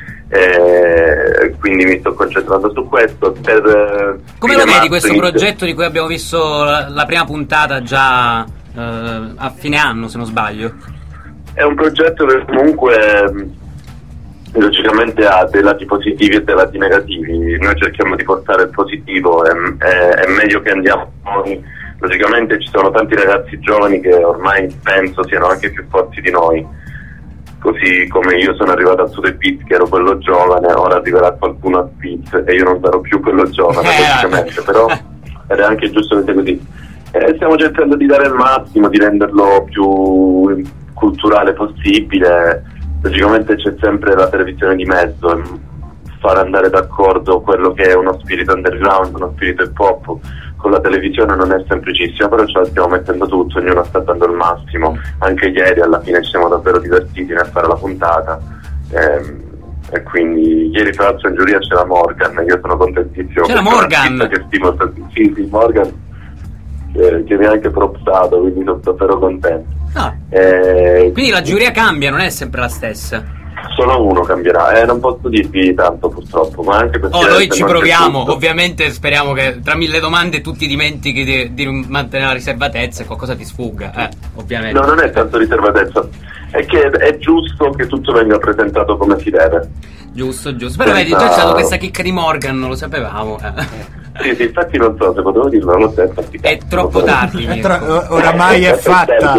quindi mi sto concentrando su questo. Come lo vedi questo progetto di cui abbiamo visto la prima puntata già a fine anno, se non sbaglio? È un progetto che comunque logicamente ha dei lati positivi e dei lati negativi. Noi cerchiamo di portare il positivo, è meglio che andiamo noi. Logicamente ci sono tanti ragazzi giovani che ormai penso siano anche più forti di noi, così come io sono arrivato a Sud Beat che ero quello giovane, ora arriverà qualcuno a Beat e io non sarò più quello giovane logicamente, però ed è anche giusto che sia così. Stiamo cercando di dare il massimo, di renderlo più culturale possibile. Logicamente c'è sempre la televisione di mezzo e far andare d'accordo quello che è uno spirito underground, uno spirito hip hop con la televisione non è semplicissimo, però ce la stiamo mettendo tutto, ognuno sta dando il massimo. Anche ieri alla fine ci siamo davvero divertiti nel fare la puntata e quindi ieri tra l'altro in giuria c'era Morgan, io sono contentissimo. C'era Morgan? Che stimo, sì, Morgan che mi ha anche propsato, quindi sono davvero contento. Quindi la giuria cambia, non è sempre la stessa. Solo uno cambierà, non posso dirvi tanto purtroppo, ma anche perché noi ci proviamo, ovviamente speriamo che tra 1000 domande tu ti dimentichi di mantenere la riservatezza e qualcosa ti sfugga, ovviamente. No, non è tanto riservatezza, è che è giusto che tutto venga presentato come si deve. Giusto, però vedi, già c'è stata questa chicca di Morgan, non lo sapevamo. Sì, infatti non so se potevo dirlo, non lo so, è troppo tardi. Oramai è fatta.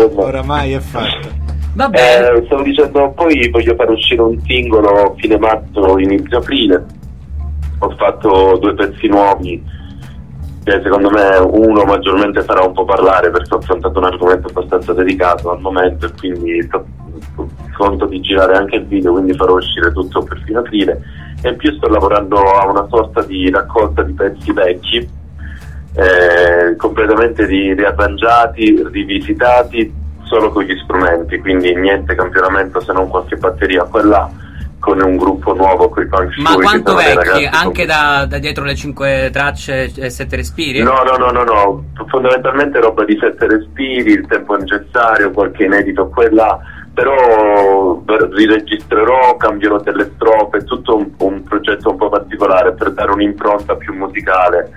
Va bene. Stavo dicendo, poi voglio far uscire un singolo fine marzo, inizio aprile. Ho fatto 2 pezzi nuovi che secondo me uno maggiormente farà un po' parlare, perché ho affrontato un argomento abbastanza delicato al momento e quindi conto di girare anche il video, quindi farò uscire tutto per fine aprile. E in più sto lavorando a una sorta di raccolta di pezzi vecchi, completamente riarrangiati, rivisitati, solo con gli strumenti, quindi niente campionamento se non qualche batteria qua e là, con un gruppo nuovo con i punk show. Ma quanto vecchi? Anche da dietro le 5 tracce e 7 respiri? No, fondamentalmente roba di 7 respiri, il tempo necessario, qualche inedito qua e là, però riregistrerò, cambierò delle strofe, tutto un progetto un po' particolare per dare un'impronta più musicale.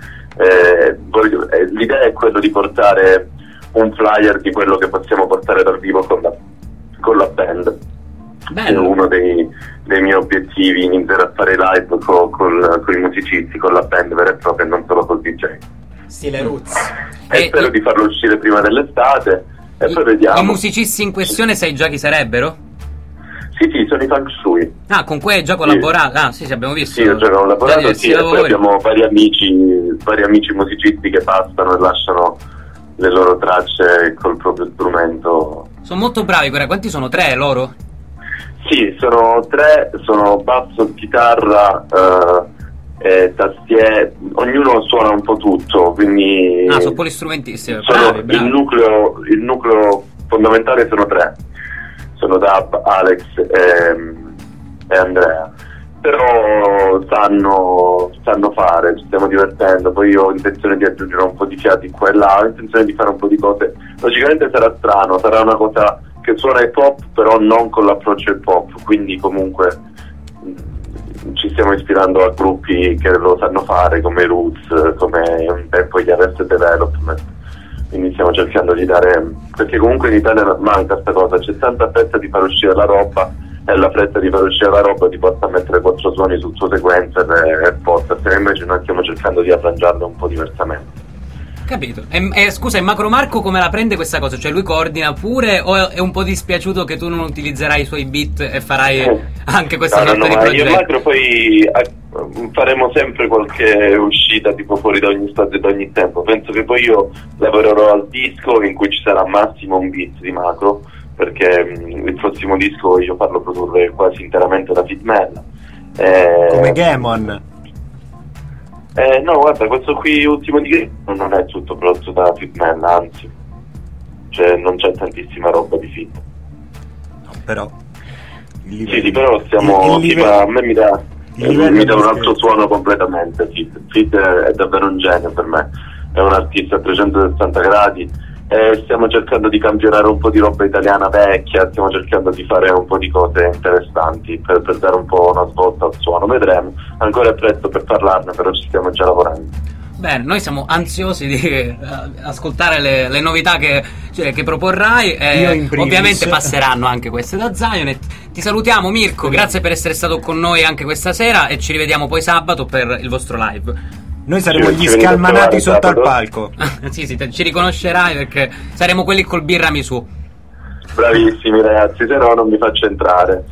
L'idea è quello di portare un flyer di quello che possiamo portare dal vivo con la band. Bello. È uno dei miei obiettivi, iniziare a fare live con i musicisti, con la band vera e propria e non solo col DJ. Stile Roots. E spero di farlo uscire prima dell'estate e poi vediamo. I musicisti in questione sai già chi sarebbero? Sì, sono i Funk Shui. Ah, con cui hai già collaborato? Ah, sì, abbiamo visto. Sì, ho già collaborato, sì, e poi abbiamo vari amici musicisti che passano e lasciano le loro tracce col proprio strumento. Sono molto bravi, guarda, quanti sono? 3 loro? Sì, sono 3, sono basso, chitarra, tastiere, ognuno suona un po' tutto, quindi... Ah, sono polistrumentisti, bravi. Il nucleo fondamentale sono 3, sono Dab, Alex e Andrea, però sanno fare, ci stiamo divertendo, poi io ho intenzione di aggiungere un po' di fiati qua e là, ho intenzione di fare un po' di cose, logicamente sarà strano, sarà una cosa che suona hip hop però non con l'approccio hip hop, quindi comunque ci stiamo ispirando a gruppi che lo sanno fare come Roots, come un tempo gli Arrested Development, quindi stiamo cercando di dare, perché comunque in Italia manca questa cosa, c'è tanta fretta di far uscire la roba e la fretta di far uscire la roba ti porta a mettere 4 suoni sul suo sequencer e portarsene, invece noi stiamo cercando di arrangiarlo un po' diversamente. Capito. Scusa, il Macro Marco come la prende questa cosa? Cioè lui coordina pure o è un po' dispiaciuto che tu non utilizzerai i suoi beat e farai anche questa sorta di progetto? Io e Macro poi faremo sempre qualche uscita tipo fuori da ogni stato e da ogni tempo. Penso che poi io lavorerò al disco in cui ci sarà massimo un beat di Macro, perché il prossimo disco io farlo produrre quasi interamente da Fitmella. Come Gamon. No, guarda, questo qui ultimo di Gamon non è tutto prodotto da Fitmella, anzi, cioè non c'è tantissima roba di Fit. No, però sì, però stiamo a me mi dà un altro suono completamente. Fit è davvero un genio per me, è un artista a 360 gradi. Stiamo cercando di campionare un po' di roba italiana vecchia, stiamo cercando di fare un po' di cose interessanti per dare un po' una svolta al suono, vedremo, ancora è presto per parlarne, però ci stiamo già lavorando. Bene, noi siamo ansiosi di ascoltare le novità che proporrai e ovviamente passeranno anche queste da Zionet. Ti salutiamo Mirko, grazie per essere stato con noi anche questa sera e ci rivediamo poi sabato per il vostro live. Noi saremo gli scalmanati sotto al palco. sì, ci riconoscerai perché saremo quelli col birrami su. Bravissimi ragazzi, se no non mi faccio entrare.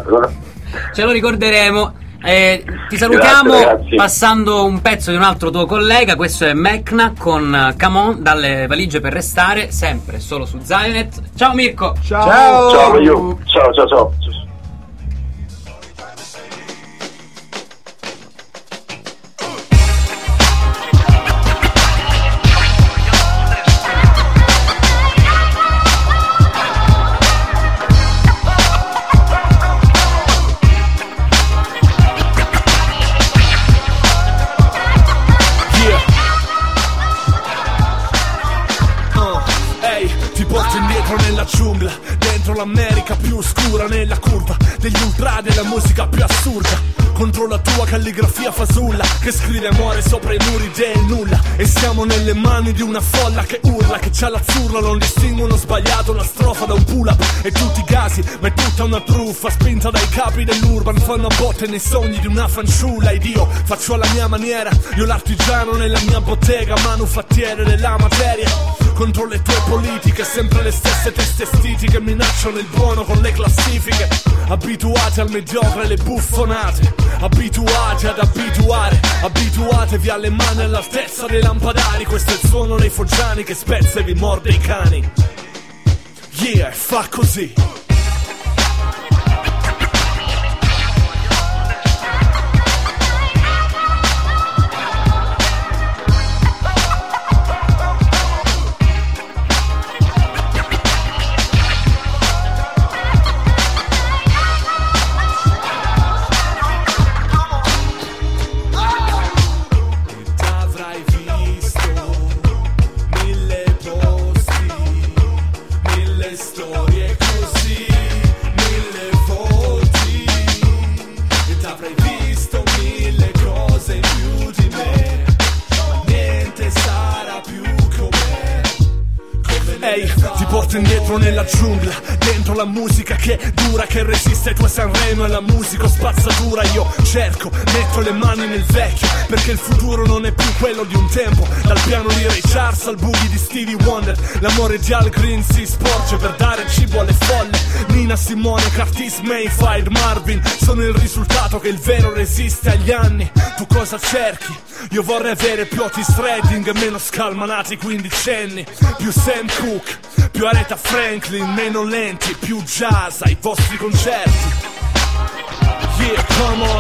Ce lo ricorderemo. Ti salutiamo. Grazie, passando un pezzo di un altro tuo collega. Questo è Mecna con Come On, dalle valigie per restare, sempre solo su Zionet. Ciao Mirko. Ciao. Ciao. L'America più oscura nella curva degli ultra della musica più assurda, contro la tua calligrafia fasulla che scrive amore sopra i muri del nulla. E siamo nelle mani di una folla che urla, che c'ha l'azzurro, non distinguono sbagliato una strofa da un pull-up. E tutti i casi, ma è tutta una truffa spinta dai capi dell'urban, fanno a botte nei sogni di una fanciulla. Ed io faccio alla mia maniera, io l'artigiano nella mia bottega, manufattiere della materia. contro le tue politiche, sempre le stesse teste stiti che minacciano il buono con le classifiche. Abituati al mediocre e le buffonate, abituati ad abituare, abituatevi alle mani all'altezza dei lampadari. Questo è il suono dei foggiani che spezza e vi morde i cani. Yeah, fa così. Indietro nella giungla, dentro la musica che dura, che resiste ai tuoi Sanremo e la musica spazzatura. Io cerco, metto le mani nel vecchio, perché il futuro non è più quello di un tempo. Dal piano di Ray Charles al boogie di Stevie Wonder, l'amore di Al Green si sporge per dare cibo alle folle. Nina Simone, Curtis Mayfield, Marvin sono il risultato che il vero resiste agli anni. Tu cosa cerchi? Io vorrei avere più Otis Redding e meno scalmanati quindicenni, più Sam Cooke, più Aretha Franklin, meno lenti, più jazz ai vostri concerti. Yeah, come on.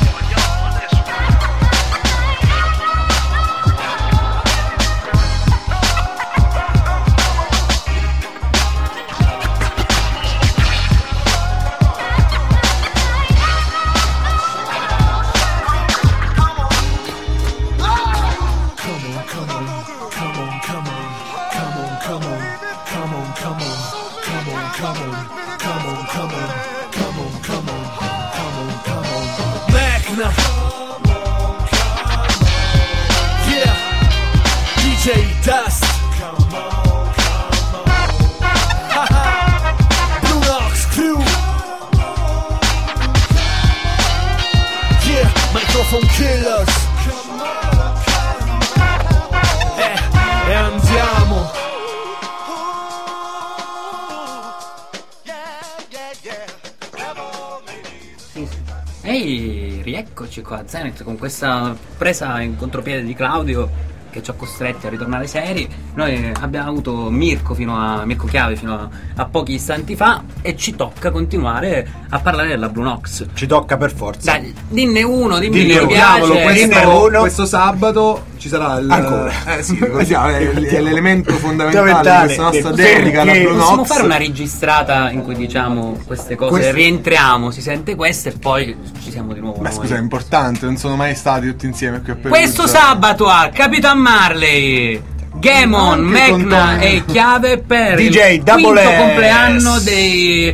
Ehi, rieccoci qua a Zenith con questa presa in contropiede di Claudio che ci ha costretti a ritornare seri. Noi abbiamo avuto Mirko Chiave fino a pochi istanti fa e ci tocca continuare a parlare della Blue Nox. Ci tocca per forza. Dai, dinne uno, dimmi che mi piace. Questo sabato ci sarà ancora. Sì, ricordiamo, è l'elemento fondamentale di questa nostra dedica alla Blue Nox. Possiamo fare una registrata in cui diciamo queste cose, rientriamo, si sente questo e poi ci siamo di nuovo. Ma scusa, è importante, non sono mai stati tutti insieme qui a Perugia. Questo sabato a Capitan Marley, Gamon, Mecna e Chiave per DJ il quinto compleanno dei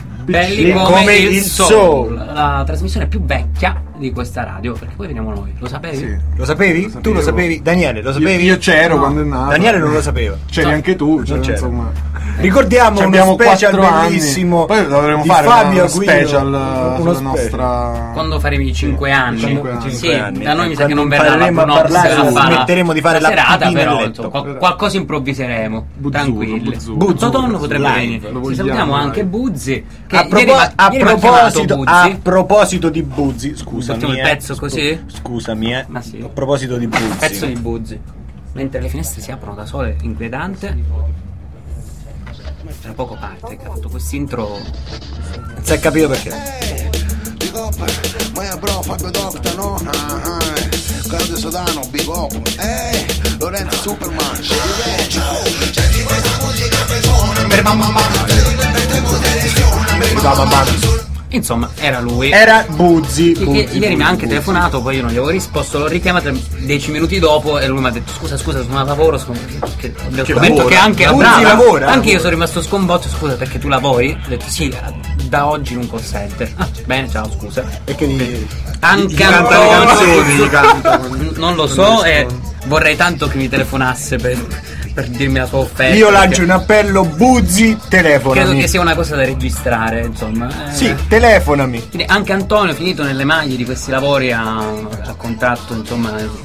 belli come il Soul, la trasmissione più vecchia di questa radio, perché poi veniamo noi. Lo sapevi? Sì. Lo sapevi? Tu lo sapevi? Daniele, lo sapevi? Io c'ero quando è nato. Daniele non lo sapeva. C'eri anche tu, non c'era. Insomma. Ricordiamo uno special bellissimo. Poi dovremo fare Fabio uno special uno sulla nostra. Quando faremo i 5 anni. 5 anni. Da noi mi sa che non verrà la parlare, smetteremo di fare la serata, però qualcosa improvviseremo. Tranquilli. Totonno potrebbe venire. Ci salutiamo anche Buzzi. A proposito di Buzzi, scusami. Il pezzo così? Scusami, A proposito di Buzzi. Pezzo di Buzzi. Mentre le finestre si aprono da sole, inquietante. Tra poco parte, che ha fatto quest'intro. Non si è capito perché. Fabio Docta, no? Claudio Sodano, Big Up, Lorenzo Superman, senti questa musica per Insomma, era lui. Era Buzzi. Ieri mi ha anche telefonato, poi io non gli avevo risposto, l'ho richiamato 10 minuti dopo e lui mi ha detto scusa, sono a lavoro, perché ho scommetto che anche lavora. Anche io sono rimasto scombotto, scusa, perché tu lavori? Ho detto sì, da oggi in un call center. Bene, ciao, scusa. E che anche Antonio non lo so e vorrei tanto che mi telefonasse per dirmi la sua offerta. Io lancio un appello, Buzzi, telefonami. Credo che sia una cosa da registrare, insomma. Sì, telefonami. Quindi anche Antonio, finito nelle maglie di questi lavori, ha contratto, insomma,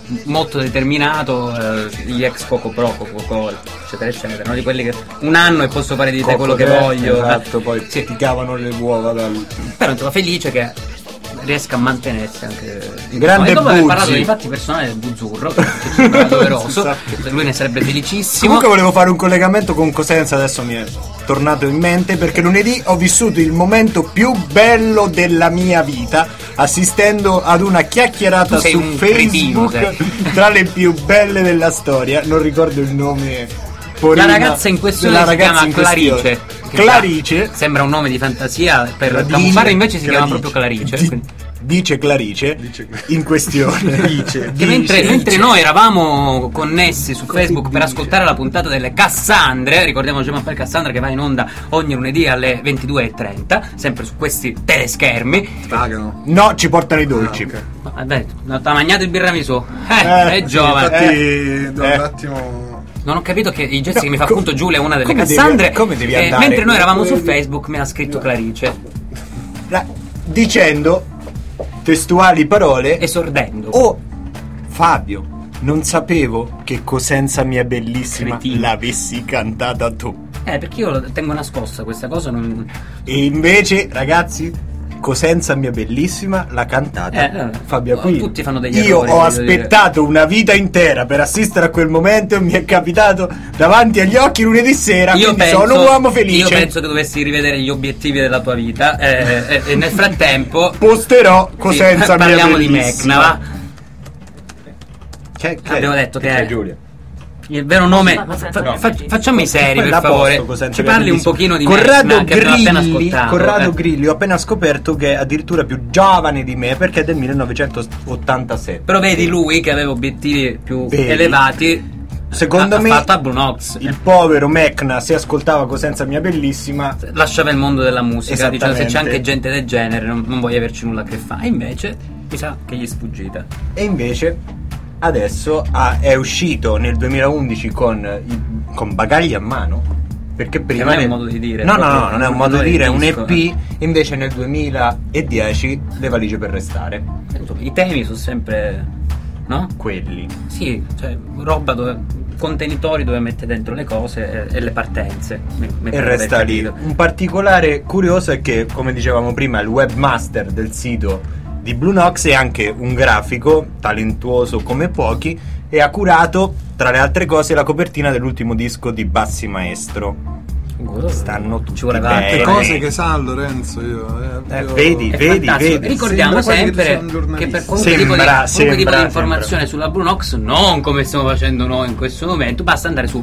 molto determinato, gli ex Coco Pro, eccetera eccetera, no? Di quelli che un anno e posso fare di te quello che voglio. Esatto, poi ti cavano le uova però insomma felice che riesca a mantenersi anche grande. E dopo aver Buzzi. parlato dei fatti personali del Buzzurro, che ci sembra doveroso, lui ne sarebbe felicissimo. Comunque volevo fare un collegamento con Cosenza, adesso mi è tornato in mente, perché lunedì ho vissuto il momento più bello della mia vita assistendo ad una chiacchierata Tu sei su un cretino, Facebook tra le più belle della storia. Non ricordo il nome. La ragazza in questione si chiama Clarice. Clarice sembra un nome di fantasia, per Clarice, camuffarla invece si chiama Clarice. proprio Clarice. Dice Clarice in questione. Che mentre noi eravamo connessi su Facebook per ascoltare la puntata delle Cassandre, ricordiamo Jean-Paul Cassandra che va in onda ogni lunedì alle 22:30, sempre su questi teleschermi. Pagano. No, ci portano i dolci. Vabbè, t'ha mangiato il birramiso. È giovane. Infatti, da un attimo. Non ho capito che i gesti che mi fa appunto Giulia, una delle come Cassandre. come devi andare? Mentre noi eravamo su Facebook mi ha scritto Clarice. Dicendo testuali parole, esordendo: oh Fabio, non sapevo che Cosenza mia bellissima l'avessi cantata tu. Perché io tengo nascosta questa cosa. E invece, ragazzi, Cosenza mia bellissima l'ha cantata Fabio Aquino. Tutti fanno degli Io errori, ho aspettato una vita intera per assistere a quel momento e mi è capitato davanti agli occhi lunedì sera. Quindi sono un uomo felice. Io penso che dovessi rivedere gli obiettivi della tua vita e nel frattempo posterò Cosenza mia parliamo di bellissima. Mecna, va? Abbiamo detto che è Giulia. il vero nome. Facciamo i seri, per favore. Ci parli un pochino di Mecna, che abbiamo appena ascoltato. Corrado Grilli, ho appena scoperto che è addirittura più giovane di me, perché è del 1987. Però vedi lui che aveva obiettivi più elevati. Secondo me ha fatto a Blue Nox. Il povero Mecna, se ascoltava Cosenza mia bellissima, lasciava il mondo della musica, diceva se c'è anche gente del genere non voglio averci nulla a che fare. E invece mi sa che gli è sfuggita. E invece adesso è uscito nel 2011 con Bagagli a mano, perché prima non è un modo di dire. No, non è un modo di dire, è un disco, EP. Invece nel 2010 Le valigie per restare. I temi sono sempre, no? Quelli. Sì, cioè roba contenitori dove mette dentro le cose e le partenze. E resta lì. Un particolare curioso è che, come dicevamo prima, il webmaster del sito di Blue Nox è anche un grafico talentuoso come pochi e ha curato, tra le altre cose, la copertina dell'ultimo disco di Bassi Maestro. Stanno tutti bene. Tante cose che sa Lorenzo. Vedi. Ricordiamo sempre che per qualunque tipo di informazione sulla Blue Nox, non come stiamo facendo noi in questo momento, basta andare su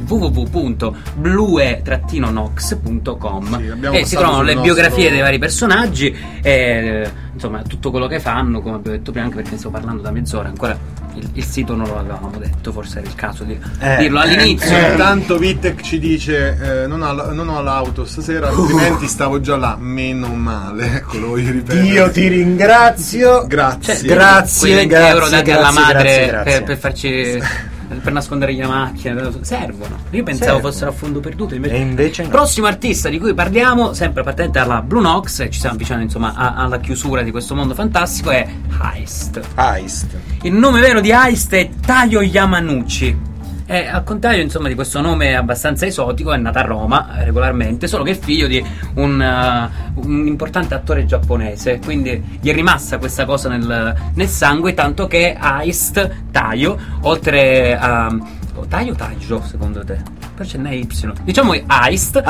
www.blue-nox.com e si trovano le biografie dei vari personaggi e insomma tutto quello che fanno, come abbiamo detto prima, anche perché stiamo parlando da mezz'ora ancora. Il sito non lo avevamo detto, forse era il caso di dirlo all'inizio. Tanto Vitek ci dice non ho l'auto stasera, altrimenti stavo già là. Meno male, ecco, lo voglio ripetere. Io ti ringrazio. Grazie. Quei 20 euro dati alla madre per farci per nascondere le macchine servono. Io pensavo fossero a fondo perduto, invece no. Prossimo artista di cui parliamo, sempre appartenente alla Blue Nox, e ci stiamo avvicinando insomma alla chiusura di questo mondo fantastico, è Heist. Il nome vero di Heist è Taio Yamanouchi. E al contrario insomma di questo nome abbastanza esotico, è nata a Roma regolarmente, solo che è figlio di un importante attore giapponese, quindi gli è rimasta questa cosa nel sangue, tanto che Heist, Taio, oltre a Taio o Taggio secondo te? Poi c'è una Y. Diciamo Heist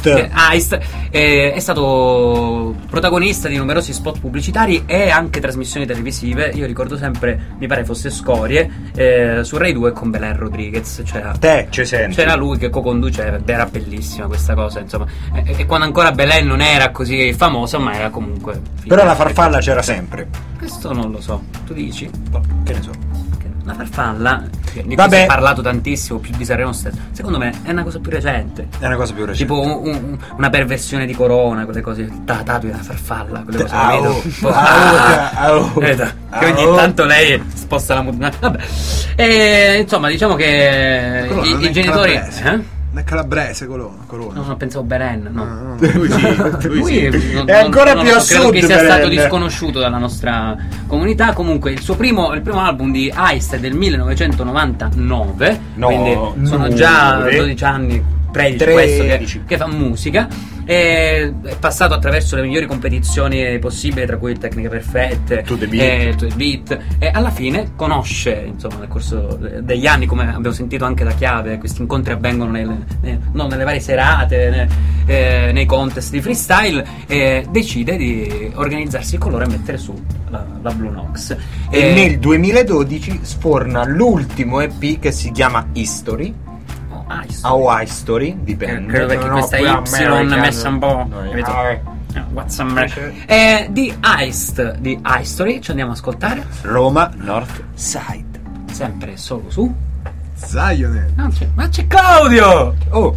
è stato protagonista di numerosi spot pubblicitari e anche trasmissioni televisive. Io ricordo sempre, mi pare fosse Scorie, su Rai 2 con Belen Rodriguez. C'era lui che co-conduceva ed era bellissima questa cosa, insomma. E quando ancora Belen non era così famosa, ma era comunque. Però la farfalla c'era sempre. Questo non lo so, tu dici? Che ne so. La farfalla, di cui si è parlato tantissimo, più di Sanremo stesso, secondo me è una cosa più recente. Tipo una perversione di Corona, quelle cose. Tatu è la farfalla, quelle cose. Che ogni tanto lei sposta la vabbè. Insomma, diciamo che i genitori. È calabrese Corona. No, pensavo Beren, no. Lui è ancora più so, assurdo. Credo che sia Beren. stato disconosciuto dalla nostra comunità. Comunque il primo album di Heist è del 1999, quindi sono già 12 anni, 13 questo che fa musica. È passato attraverso le migliori competizioni possibili, tra cui Tecniche Perfette, To The Beat, e alla fine conosce, insomma, nel corso degli anni, come abbiamo sentito anche da Chiave, questi incontri avvengono nelle varie serate, nei contest di freestyle, e decide di organizzarsi con loro e mettere su la Blue Nox. E nel 2012 sforna l'ultimo EP che si chiama History. History, dipende. Credo perché questa Y messa un po'. What's di Heist, di History, ci andiamo a ascoltare. Roma North Side. Sempre solo su Zionet. Ma c'è Claudio! Oh!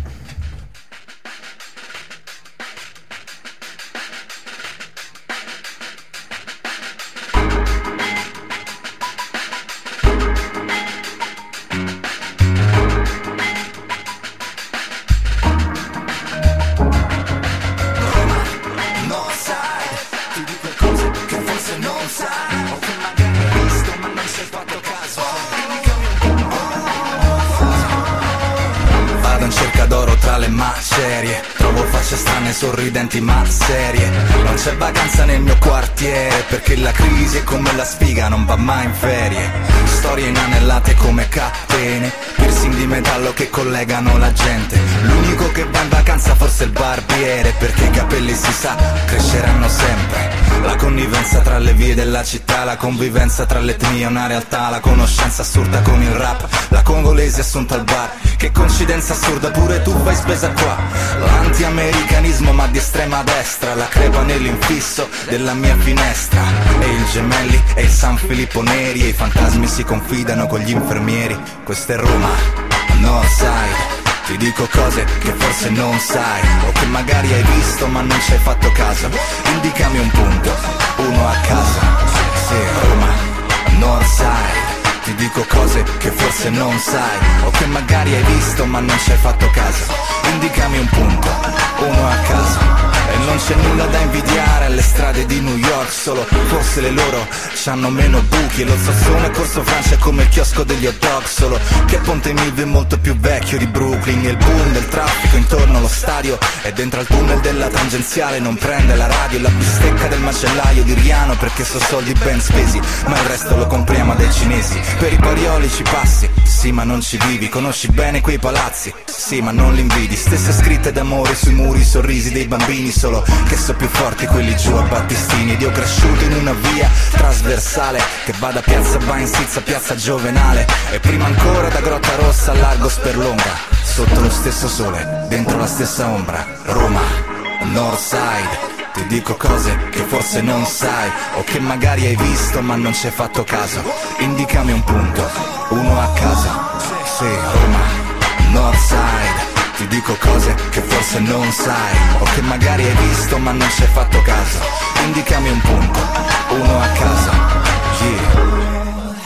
Sorridenti ma serie. Non c'è vacanza nel mio quartiere, perché la crisi è come la sfiga, non va mai in ferie. Storie inanellate come catene, piercing di metallo che collegano la gente. L'unico che va in vacanza forse è il barbiere, perché i capelli si sa cresceranno sempre. La connivenza tra le vie della città, la convivenza tra le etnie, una realtà, la conoscenza assurda con il rap, la congolese assunta al bar. Che coincidenza assurda, pure tu fai spesa qua. L'anti-americanismo ma di estrema destra, la crepa nell'infisso della mia finestra. E i gemelli e il San Filippo neri, e i fantasmi si confidano con gli infermieri. Questa è Roma, Northside. Ti dico cose che forse non sai, o che magari hai visto ma non ci hai fatto caso. Indicami un punto, uno a caso. Sì, Roma, Northside. Ti dico cose che forse non sai, o che magari hai visto ma non ci hai fatto caso. Indicami un punto, uno a caso. E non c'è nulla da invidiare alle strade di New York, solo forse le loro c'hanno meno buchi. E lo Sassone Corso Francia è come il chiosco degli hot dog, solo che Ponte Milvio è molto più vecchio di Brooklyn. E il boom del traffico intorno allo stadio, e dentro al tunnel della tangenziale non prende la radio. La bistecca del macellaio di Riano, perché so soldi ben spesi, ma il resto lo compriamo dai cinesi. Per i Parioli ci passi, sì ma non ci vivi. Conosci bene quei palazzi, sì ma non li invidi. Stesse scritte d'amore sui muri, sorrisi dei bambini, solo che so più forti quelli giù a Battistini. Ed io cresciuto in una via trasversale che va da piazza Bainsiz a piazza Giovenale, e prima ancora da Grotta Rossa a Largo Sperlonga, sotto lo stesso sole, dentro la stessa ombra. Roma, Northside. Ti dico cose che forse non sai, o che magari hai visto ma non ci hai fatto caso. Indicami un punto, uno a caso. Sì, Roma, Northside. Ti dico cose che forse non sai, o che magari hai visto ma non ci hai fatto caso. Indicami un punto, uno a caso. Yeah.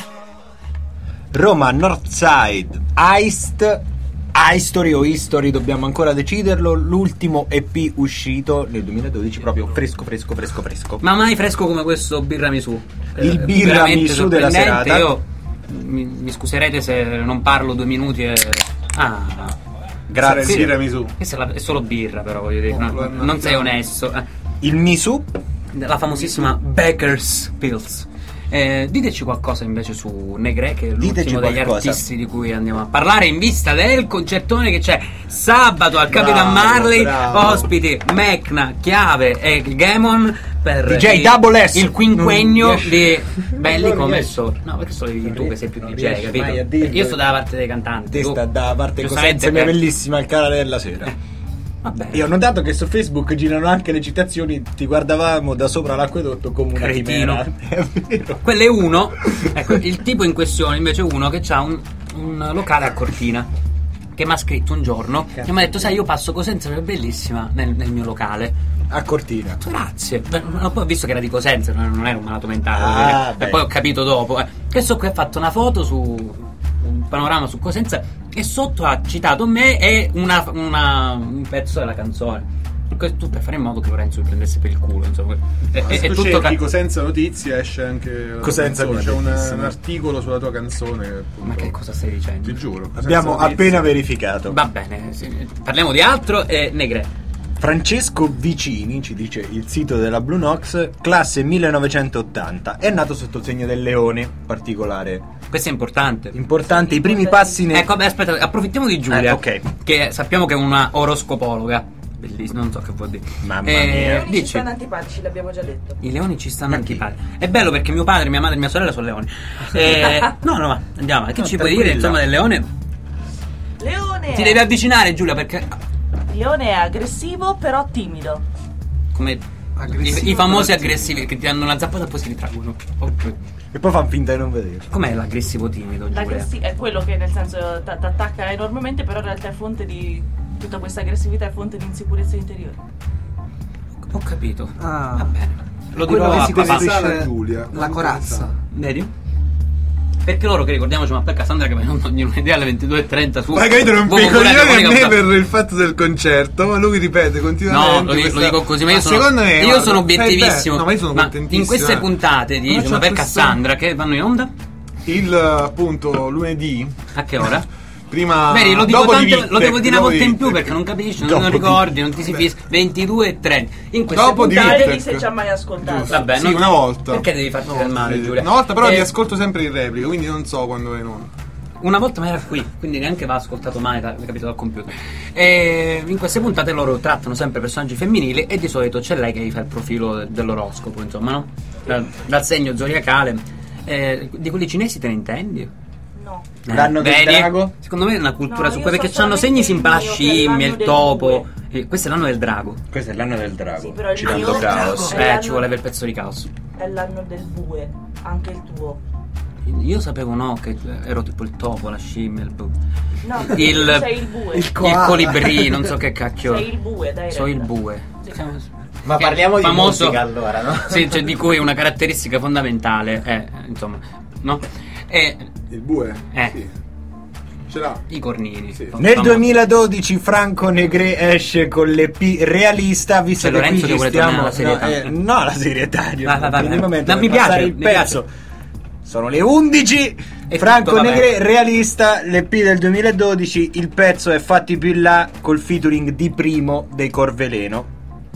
Roma Northside, History o History, dobbiamo ancora deciderlo. L'ultimo EP uscito nel 2012, proprio fresco. Ma mai fresco come questo Birramisù. Il Birramisù della serata. Io mi scuserete se non parlo 2 minuti e... Grazie. Tiramisù. Questa è solo birra, però voglio dire, non sei onesto. Il Misù, la famosissima Baker's Pills. Diteci qualcosa invece su Negre, che è l'ultimo degli artisti di cui andiamo a parlare, in vista del concertone che c'è sabato al Capitan Marley. Ospiti Mecna, Chiave e Gamon per DJ Double S, il quinquennio di belli come so. No, perché solo tu che sei più DJ, capito? Io sto dalla parte dei cantanti. Te sta dalla parte Cosenza, mia bellissima, il canale della sera. Vabbè. Io ho notato che su Facebook girano anche le citazioni. Ti guardavamo da sopra l'acquedotto come una chimera. È vero. Quello è uno. Ecco, il tipo in questione invece è uno che ha un locale a Cortina, che mi ha scritto un giorno e mi ha detto: sai, io passo Cosenza, è bellissima nel mio locale a Cortina. Grazie. Poi ho visto che era di Cosenza, non era un malato mentale. E poi ho capito dopo che so qui ha fatto una foto su un panorama su Cosenza, e sotto ha citato me e un pezzo della canzone. Tu per fare in modo che Lorenzo mi prendesse per il culo, insomma. Se tu tutto cerchi Cosenza Notizie, esce anche la Cosenza canzone, c'è bellissimo. un articolo sulla tua canzone che, appunto, Ma che cosa stai dicendo? ti giuro, Cosenza Abbiamo Notizie. appena verificato. Va bene, sì. Parliamo di altro. Negre. Francesco Vicini, ci dice il sito della Blue Nox, classe 1980, è nato sotto il segno del leone, particolare. Questo è importante. Importante, i primi passi Ecco, aspetta, approfittiamo di Giulia, ok. che sappiamo che è una oroscopologa. Bellissimo, non so che vuol dire. Mamma mia. Ci stanno antipatici, l'abbiamo già detto. I leoni ci stanno antipatici. È bello perché mio padre, mia madre e mia sorella sono leoni. No, andiamo. Che ci puoi dire insomma del leone? Leone. Ti devi avvicinare, Giulia, perché Leone è aggressivo, però timido. come i famosi aggressivi che ti danno una zappata e poi si ritraggono. E poi fanno finta di non vedere. Com'è l'aggressivo timido, Giulia? È quello che nel senso t'attacca enormemente, però in realtà è fonte di tutta questa aggressività, è fonte di insicurezza interiore. Ho capito. Ah. Va bene. Lo Quello dirò che a si papà. costruisce Giulia. la corazza. Vedi? Perché loro che ricordiamoci, ma per Cassandra che non ho un'idea alle 22:30 su. Ma capito, non Bobo mi coglioni a me Monica- per il fatto del concerto, ma lui ripete continuamente. No, lo dico così, ma io sono, secondo me, io guarda, sono obiettivissimo. no, ma io sono contentissimo. in queste puntate di Ma Insomma, c'è per questo- Cassandra che vanno in onda? Il appunto lunedì. A che ora? Prima. Vedi, lo dico dopo di tante, lo devo dire una dopo volta di in più Vittec. perché non capisci, Dopo non di- ricordi, non ti si fissa. 22:30. In queste Dopo di puntate Vittec. Vedi se ci ha mai ascoltato. Vabbè, Sì, non- una volta. Perché devi farti del male, sì. Giulia? Una volta però Eh, li ascolto sempre in replica, quindi non so quando è in onda. Una volta ma era qui, quindi neanche va ascoltato mai, capito, dal computer. E in queste puntate loro trattano sempre personaggi femminili e di solito c'è lei che gli fa il profilo dell'oroscopo, insomma, no? Dal segno zodiacale. Di quelli cinesi te ne intendi? No. L'anno del vedi? drago? Secondo me è una cultura No, su io quelle so che hanno solamente segni il simpa la mio, che è scimmia, il l'anno del topo. Questo è l'anno del drago. Questo è l'anno del drago. Sì, però il Citando mio Caos. è l'anno- Ci voleva il pezzo di caos. È l'anno del bue, anche il tuo. Io sapevo no, che ero tipo il topo, la scimmia, il No, il, sei il bue. il colibrì, non so che cacchio. Sei il bue, dai. So il bue. Ma parliamo di Famoso- musica allora, no? Sì, cioè, di cui una caratteristica fondamentale è, insomma, no? Il bue? Sì. Ce l'ha. I cornini. Nel 2012 Franco Negré esce con l'EP Realista, visto Cioè, che Lorenzo qui che ci vuole tornare stiamo alla serietà. no, la serietà, Vai. minimamente, No, per mi piace, passare il mi pezzo. Sono le 11. Franco tutto, vabbè. Negré Realista, l'EP del 2012, il pezzo è Fatti più in là col featuring di Primo dei Corveleno.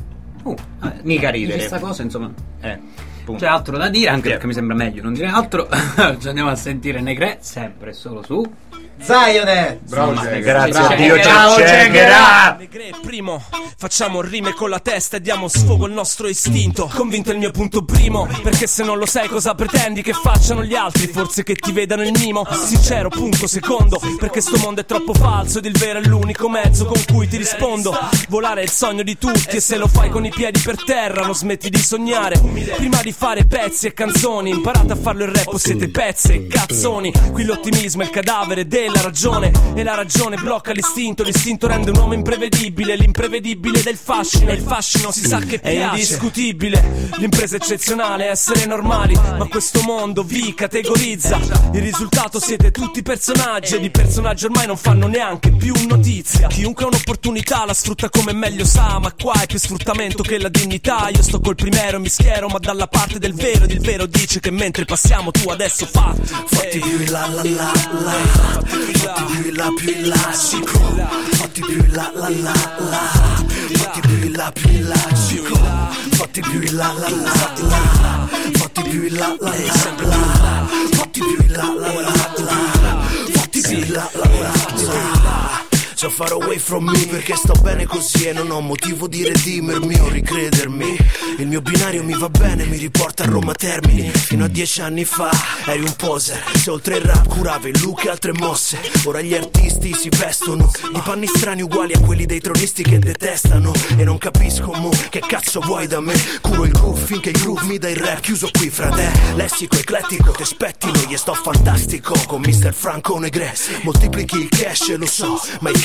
Mica ridere. Questa cosa, insomma, punto. c'è altro da dire, anche perché mi sembra meglio non dire altro. Ci andiamo a sentire Negré, sempre e solo su Zionè! Bravo, Insomma, Grazie bravo. a Dio Ciao, c'è Cheghera. Negré primo, facciamo rime con la testa e diamo sfogo al nostro istinto. Convinto è il mio punto primo, perché se non lo sai cosa pretendi che facciano gli altri? Forse che ti vedano il mimo. Sincero punto secondo, perché sto mondo è troppo falso ed il vero è l'unico mezzo con cui ti rispondo. Volare è il sogno di tutti e se lo fai con i piedi per terra non smetti di sognare. Prima di fare pezzi e canzoni imparate a farlo il rap o siete pezze e cazzoni. Qui l'ottimismo è il cadavere della ragione e la ragione blocca l'istinto. L'istinto rende un uomo imprevedibile, l'imprevedibile del fascino. Il fascino si sa che è indiscutibile. L'impresa eccezionale è essere normali, ma questo mondo vi categorizza. Il risultato siete tutti personaggi e di personaggi ormai non fanno neanche più notizia. Chiunque ha un'opportunità la sfrutta come meglio sa, ma qua è più sfruttamento che la dignità. Io sto col primero, mi schiero, ma dalla parte del vero, ed il vero dice che mentre passiamo tu adesso fatti più in là la la la, fatti più in là cico, fatti più in là la la la, fatti più in là cico, fatti più in là la la la, fatti più in là la la, fatti più in là la la la, fatti più in là la la. So far away from me perché sto bene così e non ho motivo di redimermi o ricredermi. Il mio binario mi va bene, mi riporta a Roma Termini. Fino a 10 anni fa eri un poser, se oltre il rap curavi il look e altre mosse. Ora gli artisti si vestono di panni strani uguali a quelli dei tronisti che detestano. E non capisco mo che cazzo vuoi da me. Curo il groove finché il groove mi dà il rap. Chiuso qui frate, lessico eclettico, te spettino e sto fantastico con Mr. Franco Negré. Moltiplichi il cash e lo so, ma i cash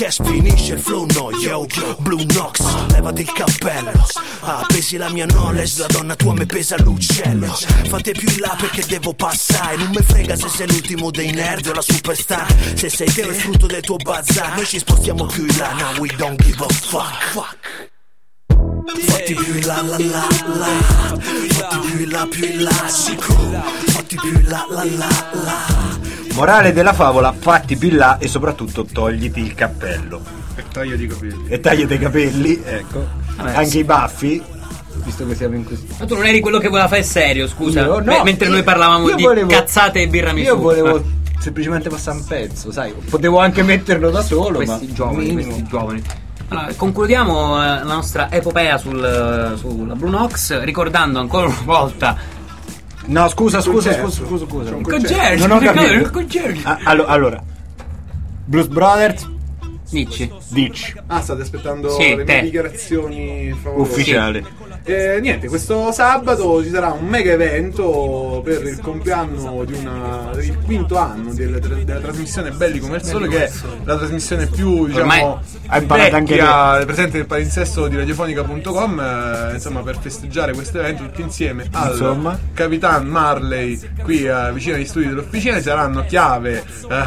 Yes, finisce il flow, no, yo, Blue Nox, levati il cappello. Pesi la mia knowledge, la donna tua me pesa l'uccello. Fate più in là perché devo passare. Non me frega se sei l'ultimo dei nerd o la superstar. Se sei te o il frutto del tuo bazar. Noi ci spostiamo più in là, now we don't give a fuck. Fatti più in là, la la la. Fatti più in là, sicuro. Fatti più in là, la la la. Morale della favola, fatti più in là e soprattutto togliti il cappello. E tagliati i capelli. E tagliati i capelli, ecco. Vabbè, anche sì. I baffi, visto che siamo in questo. Ma tu non eri quello che voleva fare serio, scusa? Io, no, mentre noi parlavamo di cazzate e birra Io volevo semplicemente passare un pezzo, sai. Potevo anche metterlo da solo, questi giovani. Allora, concludiamo la nostra epopea sulla Blue Nox, ricordando ancora una volta. No, scusa. Non ho capito. Allora, Blues Brothers, Dici. Ah, state aspettando Sì, le mie dichiarazioni favolose. Ufficiali. Niente, questo sabato ci sarà un mega evento per il compleanno di il quinto anno della trasmissione Belli come il Sole, che è la trasmissione più, diciamo, vecchia, presente nel palinsesto di radiofonica.com, insomma, per festeggiare questo evento tutti insieme al Capitan Marley qui vicino agli studi dell'Officina. Ci saranno Chiave,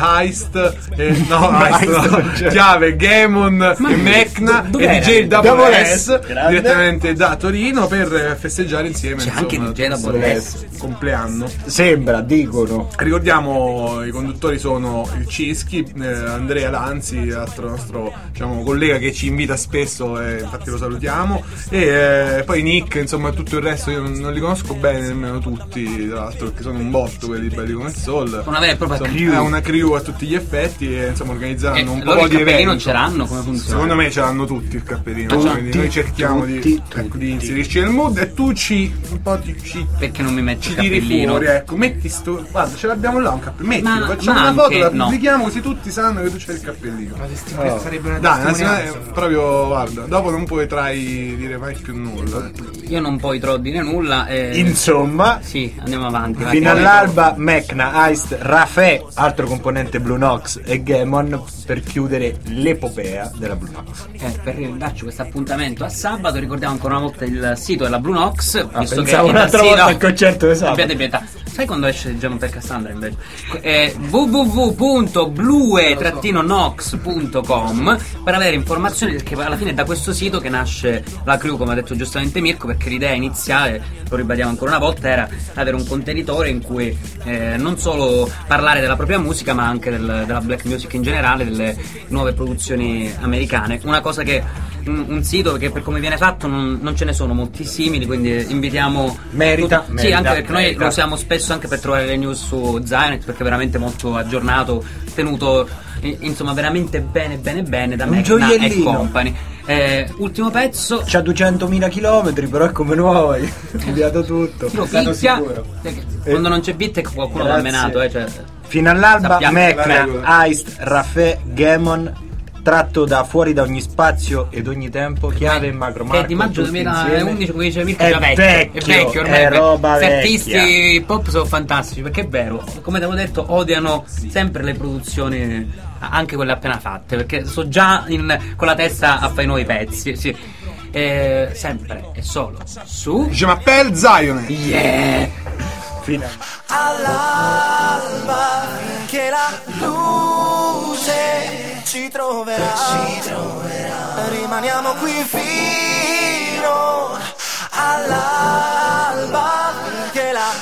Chiave, Gamon e Mecna e DJ Double S direttamente da Torino per festeggiare insieme. C'è anche DJ Double S compleanno. Sembra, dicono. Ricordiamo, i conduttori sono il Cischi, Andrea Lanzi, altro nostro, diciamo, collega che ci invita spesso, infatti lo salutiamo, e poi Nick, insomma, tutto il resto io non li conosco bene nemmeno tutti, tra l'altro, perché sono un botto quelli belli come il Soul. Una vera e propria crew. È una crew a tutti gli effetti, e insomma organizzeranno un po' di eventi. Il cappellino eventi. ce l'hanno? Come funziona? Secondo me ce l'hanno tutti il cappellino, quindi noi cerchiamo di inserirci nel mood, e tu perché non mi metti ci il tiri cappellino? fuori, ecco, metti guarda, ce l'abbiamo là un cappellino, mettilo, Ma facciamo una foto, la no. pubblichiamo così tutti sanno che tu c'hai il cappellino. Ma questa sarebbe una Dai, testimonianza. proprio, guarda, dopo non potrai dire mai più nulla. Io non poi dire nulla. Insomma, sì, andiamo avanti. Fino all'alba, Mecna, Heist, Rafè, altro componente Blue Nox, e Gamon per chiudere l'epopea della Blue Nox. Per darci questo appuntamento a sabato, ricordiamo ancora una volta il sito della Blue Nox. Visto pensavo che un'altra volta al concerto di sabato. Abbiate pietà. Sai quando esce Gemma per Cassandra invece? www.blue-nox.com per avere informazioni, perché alla fine è da questo sito che nasce la crew, come ha detto giustamente Mirko, perché l'idea iniziale, lo ribadiamo ancora una volta, era avere un contenitore in cui non solo parlare della propria musica, ma anche della black music in generale, delle nuove produzioni americane. Una cosa che un sito che, per come viene fatto, non ce ne sono molti simili, quindi invitiamo merita, sì, anche perché noi lo usiamo spesso anche per trovare le news su Zionet, perché è veramente molto aggiornato, tenuto insomma veramente bene da Mecna e Company. Ultimo pezzo, c'ha 200.000 chilometri, però è come nuovo, hai inviato tutto. Quando non c'è Bittec qualcuno l'ha menato, cioè, fino all'alba, Mecna, regola. Heist, Rafè, Gamon, tratto da Fuori da ogni spazio ed ogni tempo, Chiave e Macro Marco. È di maggio 2011, come dice Mirko, è già vecchio ormai. È roba Questi vecchia. artisti pop sono fantastici, perché è vero, come abbiamo detto, odiano sempre le produzioni, anche quelle appena fatte, perché so già con la testa a fare i nuovi pezzi, sì. Sempre e solo su Appel Zionet. Yeah. Fino all'alba, finché la luce ci troverà. Rimaniamo qui fino all'alba, finché la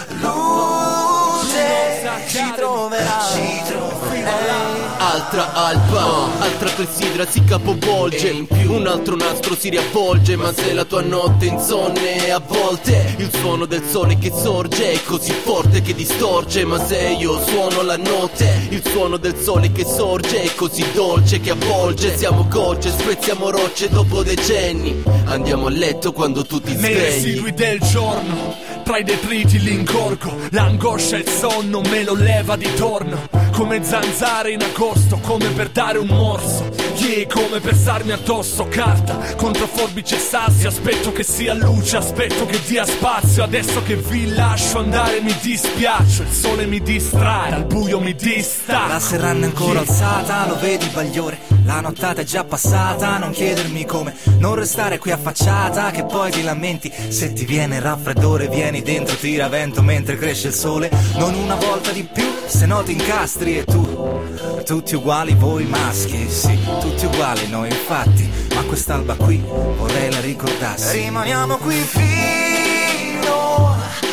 luce ci troverà. Altra alba, altra clessidra si capovolge, un altro nastro si riavvolge, ma se la tua notte insonne a volte il suono del sole che sorge è così forte che distorce, ma se io suono la notte, il suono del sole che sorge è così dolce che avvolge. Siamo gocce, spezziamo rocce dopo decenni, andiamo a letto quando tu ti Nei svegli. residui del giorno, tra i detriti l'incorco, l'angoscia e il sonno me lo leva di torno, come zanzare in agosto, come per dare un morso. yeah, come per starmi addosso. Carta contro forbice e sassi. Aspetto che sia luce, aspetto che dia spazio. Adesso che vi lascio andare mi dispiaccio. Il sole mi distrae, dal buio mi dista. La serrana è ancora alzata, lo vedi Bagliore, la nottata è già passata. Non chiedermi come, non restare qui affacciata, che poi ti lamenti se ti viene il raffreddore. Vieni dentro, tira vento mentre cresce il sole. Non una volta di più, se no ti incastri. E tu, tutti uguali voi maschi, sì, tutti uguali noi infatti. Ma quest'alba qui vorrei la ricordassi. Rimaniamo qui fino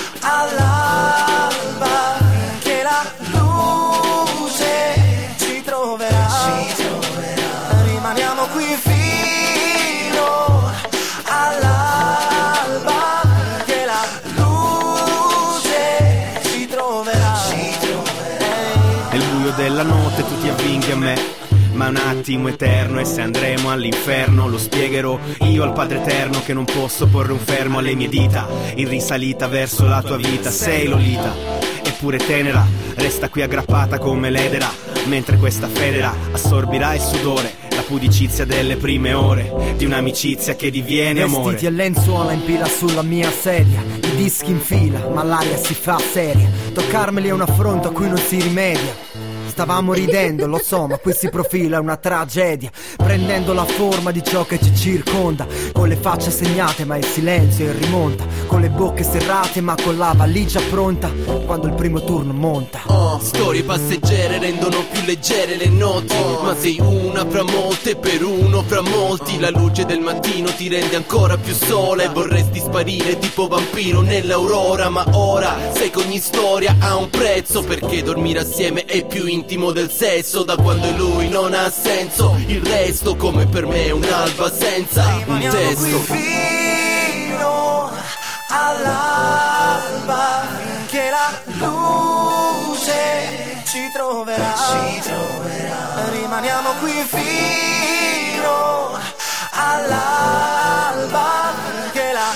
all'alba, che la luce ci troverà. Rimaniamo qui fino all'alba, che la luce ci troverà. Nel buio della notte tu ti avvinghi a me, ma è un attimo eterno, e se andremo all'inferno lo spiegherò io al Padre Eterno, che non posso porre un fermo alle mie dita in risalita verso la tua vita. Sei Lolita, eppure tenera, resta qui aggrappata come l'edera, mentre questa federa assorbirà il sudore, la pudicizia delle prime ore di un'amicizia che diviene amore. Vestiti e lenzuola in pila sulla mia sedia, i dischi in fila, ma l'aria si fa seria. Toccarmeli è un affronto a cui non si rimedia. Stavamo ridendo, lo so, ma qui si profila una tragedia, prendendo la forma di ciò che ci circonda, con le facce segnate ma il silenzio rimonta, con le bocche serrate ma con la valigia pronta, quando il primo turno monta. Storie passeggere rendono più leggere le notti, ma sei una fra molte, per uno fra molti. La luce del mattino ti rende ancora più sola e vorresti sparire tipo vampiro nell'aurora. Ma ora sai che ogni storia ha un prezzo, perché dormire assieme è più intimo del sesso. Da quando lui non ha senso, il resto come per me è un'alba senza un testo. Fino all'alba, che la luce ci troverà. Rimaniamo qui fino all'alba, che la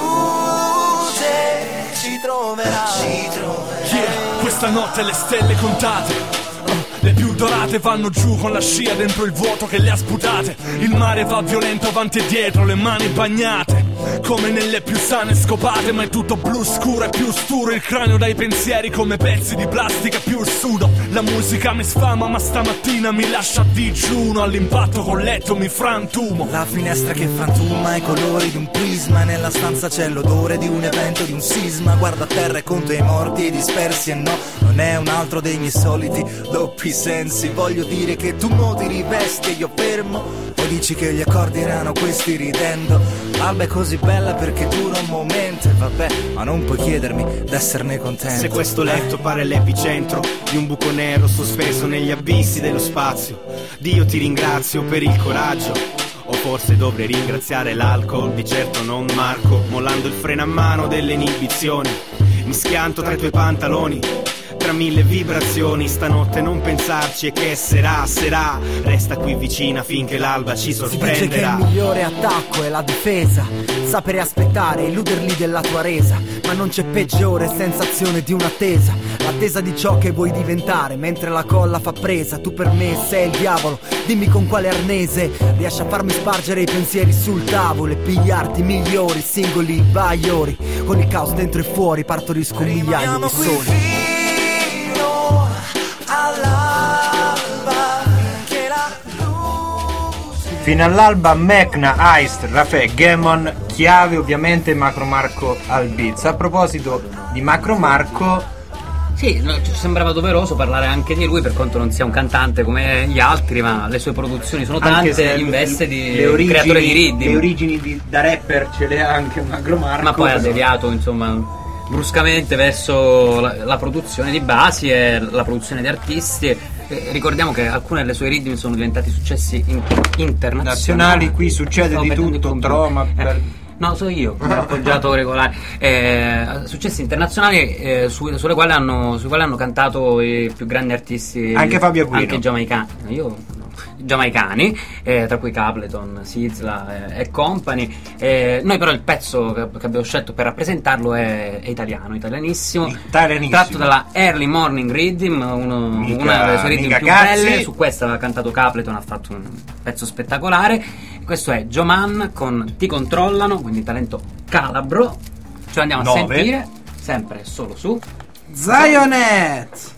luce ci troverà. Yeah, questa notte le stelle contate, le più dorate vanno giù con la scia dentro il vuoto che le ha sputate. Il mare va violento avanti e dietro, le mani bagnate come nelle più sane scopate, ma è tutto blu scuro e più sturo il cranio dai pensieri come pezzi di plastica più il sudo. La musica mi sfama ma stamattina mi lascia a digiuno, all'impatto col letto mi frantumo. La finestra che frantuma i colori di un prisma, nella stanza c'è l'odore di un evento, di un sisma. Guarda a terra e conto i morti e i dispersi, e no, non è un altro dei miei soliti doppi sensi. Voglio dire che tu mo ti rivesti e io fermo, o dici che gli accordi erano questi ridendo. L'alba è così bella perché dura un momento, e vabbè, ma non puoi chiedermi d'esserne contento. Se questo letto pare l'epicentro di un buco nero sospeso negli abissi dello spazio, Dio ti ringrazio per il coraggio, o forse dovrei ringraziare l'alcol, di certo non Marco. Mollando il freno a mano delle inibizioni, mi schianto tra i tuoi pantaloni, tra mille vibrazioni. Stanotte non pensarci, e che sarà, resta qui vicina finché l'alba ci sorprenderà. Si dice che il migliore attacco è la difesa, sapere aspettare, illuderli della tua resa, ma non c'è peggiore sensazione di un'attesa, l'attesa di ciò che vuoi diventare, mentre la colla fa presa. Tu per me sei il diavolo, dimmi con quale arnese riesci a farmi spargere i pensieri sul tavolo e pigliarti migliori singoli bagliori. Con il caos dentro e fuori partorisco migliaia di soli. Fino all'alba, Mecna, Heist, Rafè, Gammon, Chiave, ovviamente Macro Marco al beats. A proposito di Macro Marco, sì, ci sembrava doveroso parlare anche di lui, per quanto non sia un cantante come gli altri, ma le sue produzioni sono tante in veste di creatore di ritmi. Le origini da rapper ce le ha anche Macro Marco, ma poi ha deviato, insomma, bruscamente verso la produzione di basi e la produzione di artisti. Ricordiamo che alcune delle sue ritmi sono diventati successi internazionali. Qui succede di tutto, troma no, so io, un appoggiato regolare. Successi internazionali sulle quali hanno cantato i più grandi artisti, anche Fabio Aquino, anche giamaicani. Io giamaicani, tra cui Capleton, Sizzla e company. Noi però il pezzo che abbiamo scelto per rappresentarlo è italianissimo, tratto dalla Early Morning Rhythm, una delle sue rhythm più belle. Su questa aveva cantato Capleton, ha fatto un pezzo spettacolare. Questo è Joman con Ti controllano, quindi talento calabro. Ce lo andiamo a sentire sempre solo su Zionet.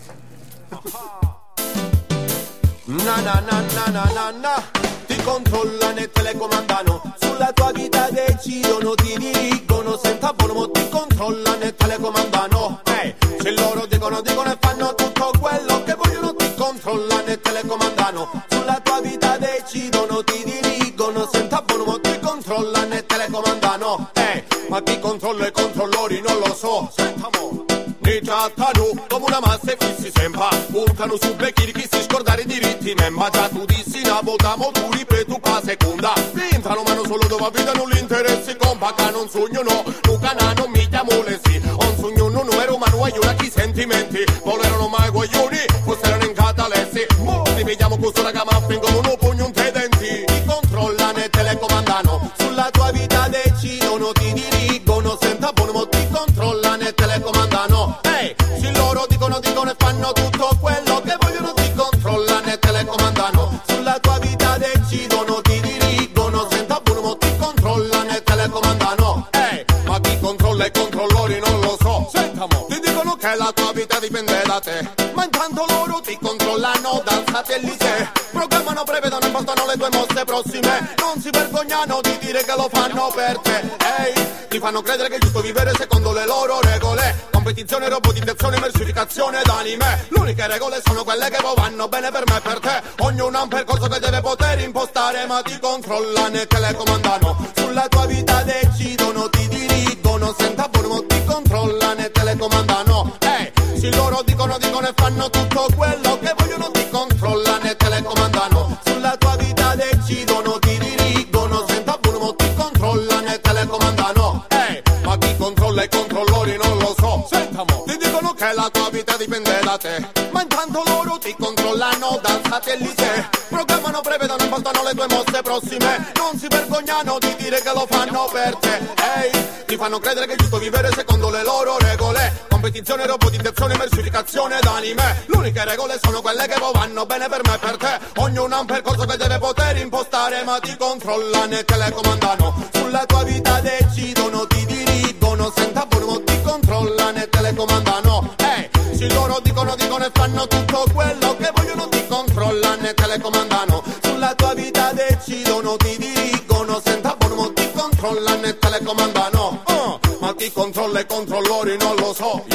Na na na na na na na. Ti controllano e telecomandano, sulla tua vita decidono, ti dirigono senza volmo, ti controllano e telecomandano. Se loro dicono e fanno tutto quello che vogliono, ti controllano e telecomandano, sulla tua vita decidono, ti dirigono senza volmo, ti controllano e telecomandano. Ma chi controlla i controllori non lo so, sentiamo. Ne trattano come una massa e fissi sempre, puntano su becchi di chi si scordare i diritti, ma già tu dissi una votiamo tu ripeto pa seconda, entrano ma non solo dove abitano gli interessi, compa che non sogno no, Luca non mi chiamo le sì, un sogno non ero ma non aiuta chi sentimenti, volerono mai guaglioni, forse erano in catalessi, mo li vediamo con sola gama fingono un pugno un te denti, ti controllano e telecomandano, sulla tua vita decidono, ti dirigono senza buono, ti controllano e telecomandano. Se loro dicono e fanno tutto quello che vogliono, ti controllano e telecomandano, sulla tua vita decidono, ti dirigono senza buono, ti controllano e telecomandano. Ma chi controlla i controllori non lo so, sentiamo. Ti dicono che la tua vita dipende da te, ma intanto loro ti controllano dal satellite, programmano, prevedono e portano le tue mosse prossime, non si vergognano di dire che lo fanno per te. Ti fanno credere che è giusto vivere secondo le loro regole, competizione, robotizzazione, mercificazione d'anime. Le uniche regole sono quelle che vanno bene per me e per te, ognuno ha un percorso che deve poter impostare, ma ti controllano e telecomandano, sulla tua vita decidono, ti dirigono senza buono, ti controllano e telecomandano. Se loro dicono e fanno tutto quello che vogliono, ti controllano e telecomandano, sulla tua vita decidono, ti dirigono senza buono, ti controllano e telecomandano. Ma chi controlla i controllori non lo so, sentiamo. Ti dicono che la tua vita dipende da te, ma intanto loro ti controllano dal satellite, programmano, prevedono e portano le tue mosse prossime, non si vergognano di dire che lo fanno per te. Ti fanno credere che è giusto vivere secondo le loro regole, competizione, robotizzazione, mercificazione d'anime. Le uniche regole sono quelle che vanno bene per me e per te, ognuno ha un percorso che deve poter impostare, ma ti controllano e telecomandano, sulla tua vita decidono, ti dirigono senza buono, ti controllano e telecomandano. Se loro dicono e fanno tutto quello che vogliono, ti controllano e telecomandano, sulla tua vita decidono, ti dirigono senza buono, ti controllano e telecomandano. Ma chi controlla i controllori non lo so.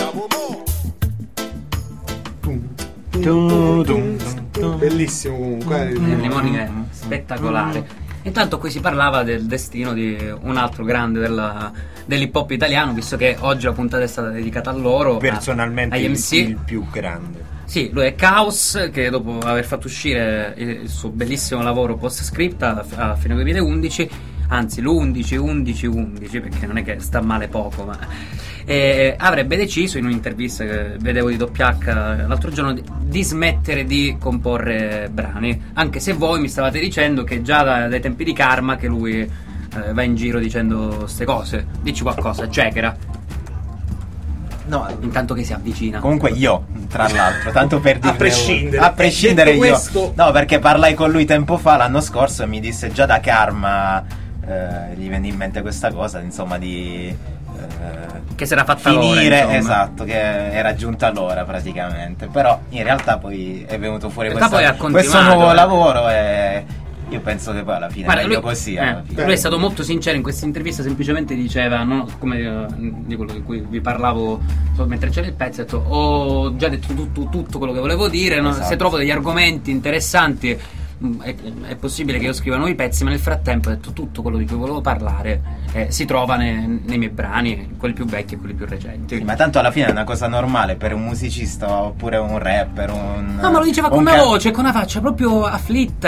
Bellissimo comunque. Early Morning è spettacolare. Intanto qui si parlava del destino di un altro grande dell'hip hop italiano, visto che oggi la puntata è stata dedicata a loro, personalmente agli MC. il più grande. Sì, lui è Chaos, che dopo aver fatto uscire il suo bellissimo lavoro post script a fine 2011, anzi l'11 perché non è che sta male poco, ma avrebbe deciso in un'intervista che vedevo di WH l'altro giorno di smettere di comporre brani, anche se voi mi stavate dicendo che già dai tempi di Karma che lui va in giro dicendo ste cose. Dici qualcosa, Checkera. No, intanto che si avvicina. Comunque io, tra l'altro, tanto per dire a prescindere io questo... no, perché parlai con lui tempo fa, l'anno scorso, e mi disse già da Karma gli venne in mente questa cosa, insomma, di che si era fatta finire, l'ora, esatto, che era giunta l'ora praticamente. Però in realtà poi è venuto fuori questo nuovo lavoro e io penso che poi alla fine guarda, meglio così. Lui è stato molto sincero in questa intervista, semplicemente diceva, come di quello di cui vi parlavo mentre c'era il pezzo, ha detto ho già detto tutto quello che volevo dire, no? Se trovo degli argomenti interessanti è possibile che io scriva nuovi pezzi, ma nel frattempo ho detto tutto quello di cui volevo parlare si trova nei miei brani, quelli più vecchi e quelli più recenti. Sì, ma tanto alla fine è una cosa normale per un musicista oppure un rapper, no, ma lo diceva con una voce, con una faccia proprio afflitta. Sì,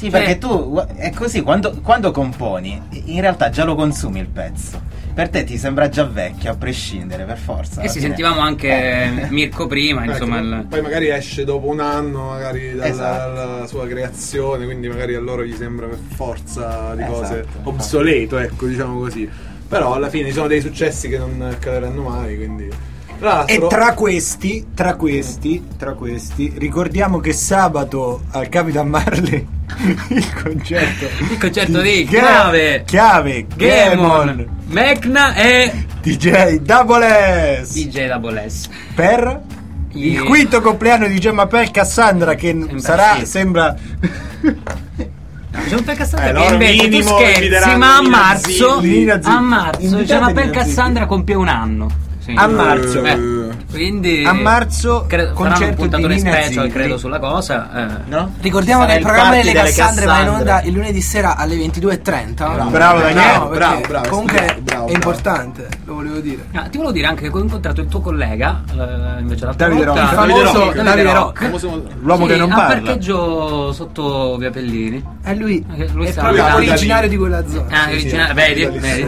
Sì, perché tu è così, quando componi, in realtà già lo consumi il pezzo. Per te ti sembra già vecchio, a prescindere, per forza. E sentivamo anche Mirko prima, insomma. Poi magari esce dopo un anno, magari dalla sua creazione, quindi magari a loro gli sembra per forza di cose obsoleto, ecco, diciamo così. Però alla fine ci sono dei successi che non caderanno mai, quindi... E tra questi ricordiamo che sabato al Capitan Marley il concerto di Chiave, Gamon, Mecna e DJ Double S per il quinto compleanno di Gemma per Cassandra, che sarà, sembra... Gemma per Cassandra che invece tu scherzi, ma a marzo Gemma per Cassandra compie un anno. Sì. A marzo, quindi a marzo faranno un puntatore special, credo, sulla cosa. No? Ricordiamo che il programma delle Cassandre va in onda il lunedì sera alle 22:30. Bravo Daniele, bravo. Comunque è importante, lo volevo dire. Ti volevo dire anche che ho incontrato il tuo collega, invece Davide Rock, l'uomo che non parla, al parcheggio sotto Via Pellini. È lui è proprio originario di quella zona. Vedi.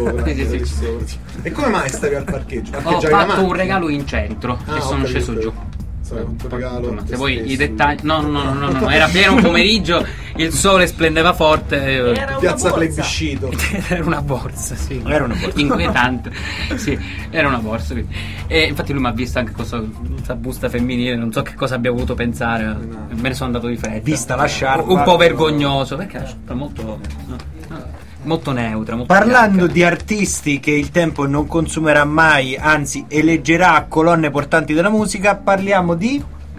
E come mai stavi al parcheggio? Ho fatto un regalo in centro e sono sceso giù. Se vuoi i dettagli, no, era pieno pomeriggio, il sole splendeva forte. Piazza Plebiscito. Era una borsa, sì. Era una borsa inquietante. Sì, era una borsa. E infatti lui mi ha visto anche questa busta femminile, non so che cosa abbia voluto pensare. Me ne sono andato di fretta. Vista la sciarpa. Un po' vergognoso, perché la sciarpa molto neutra. Parlando bianca. Di artisti che il tempo non consumerà mai, anzi eleggerà colonne portanti della musica, parliamo di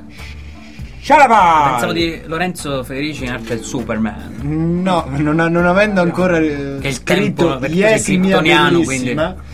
Scialapa! Pensavo di Lorenzo Federici in arte Superman. No, non avendo ancora che il scritto tempo, Yes, mia bellissima. Quindi...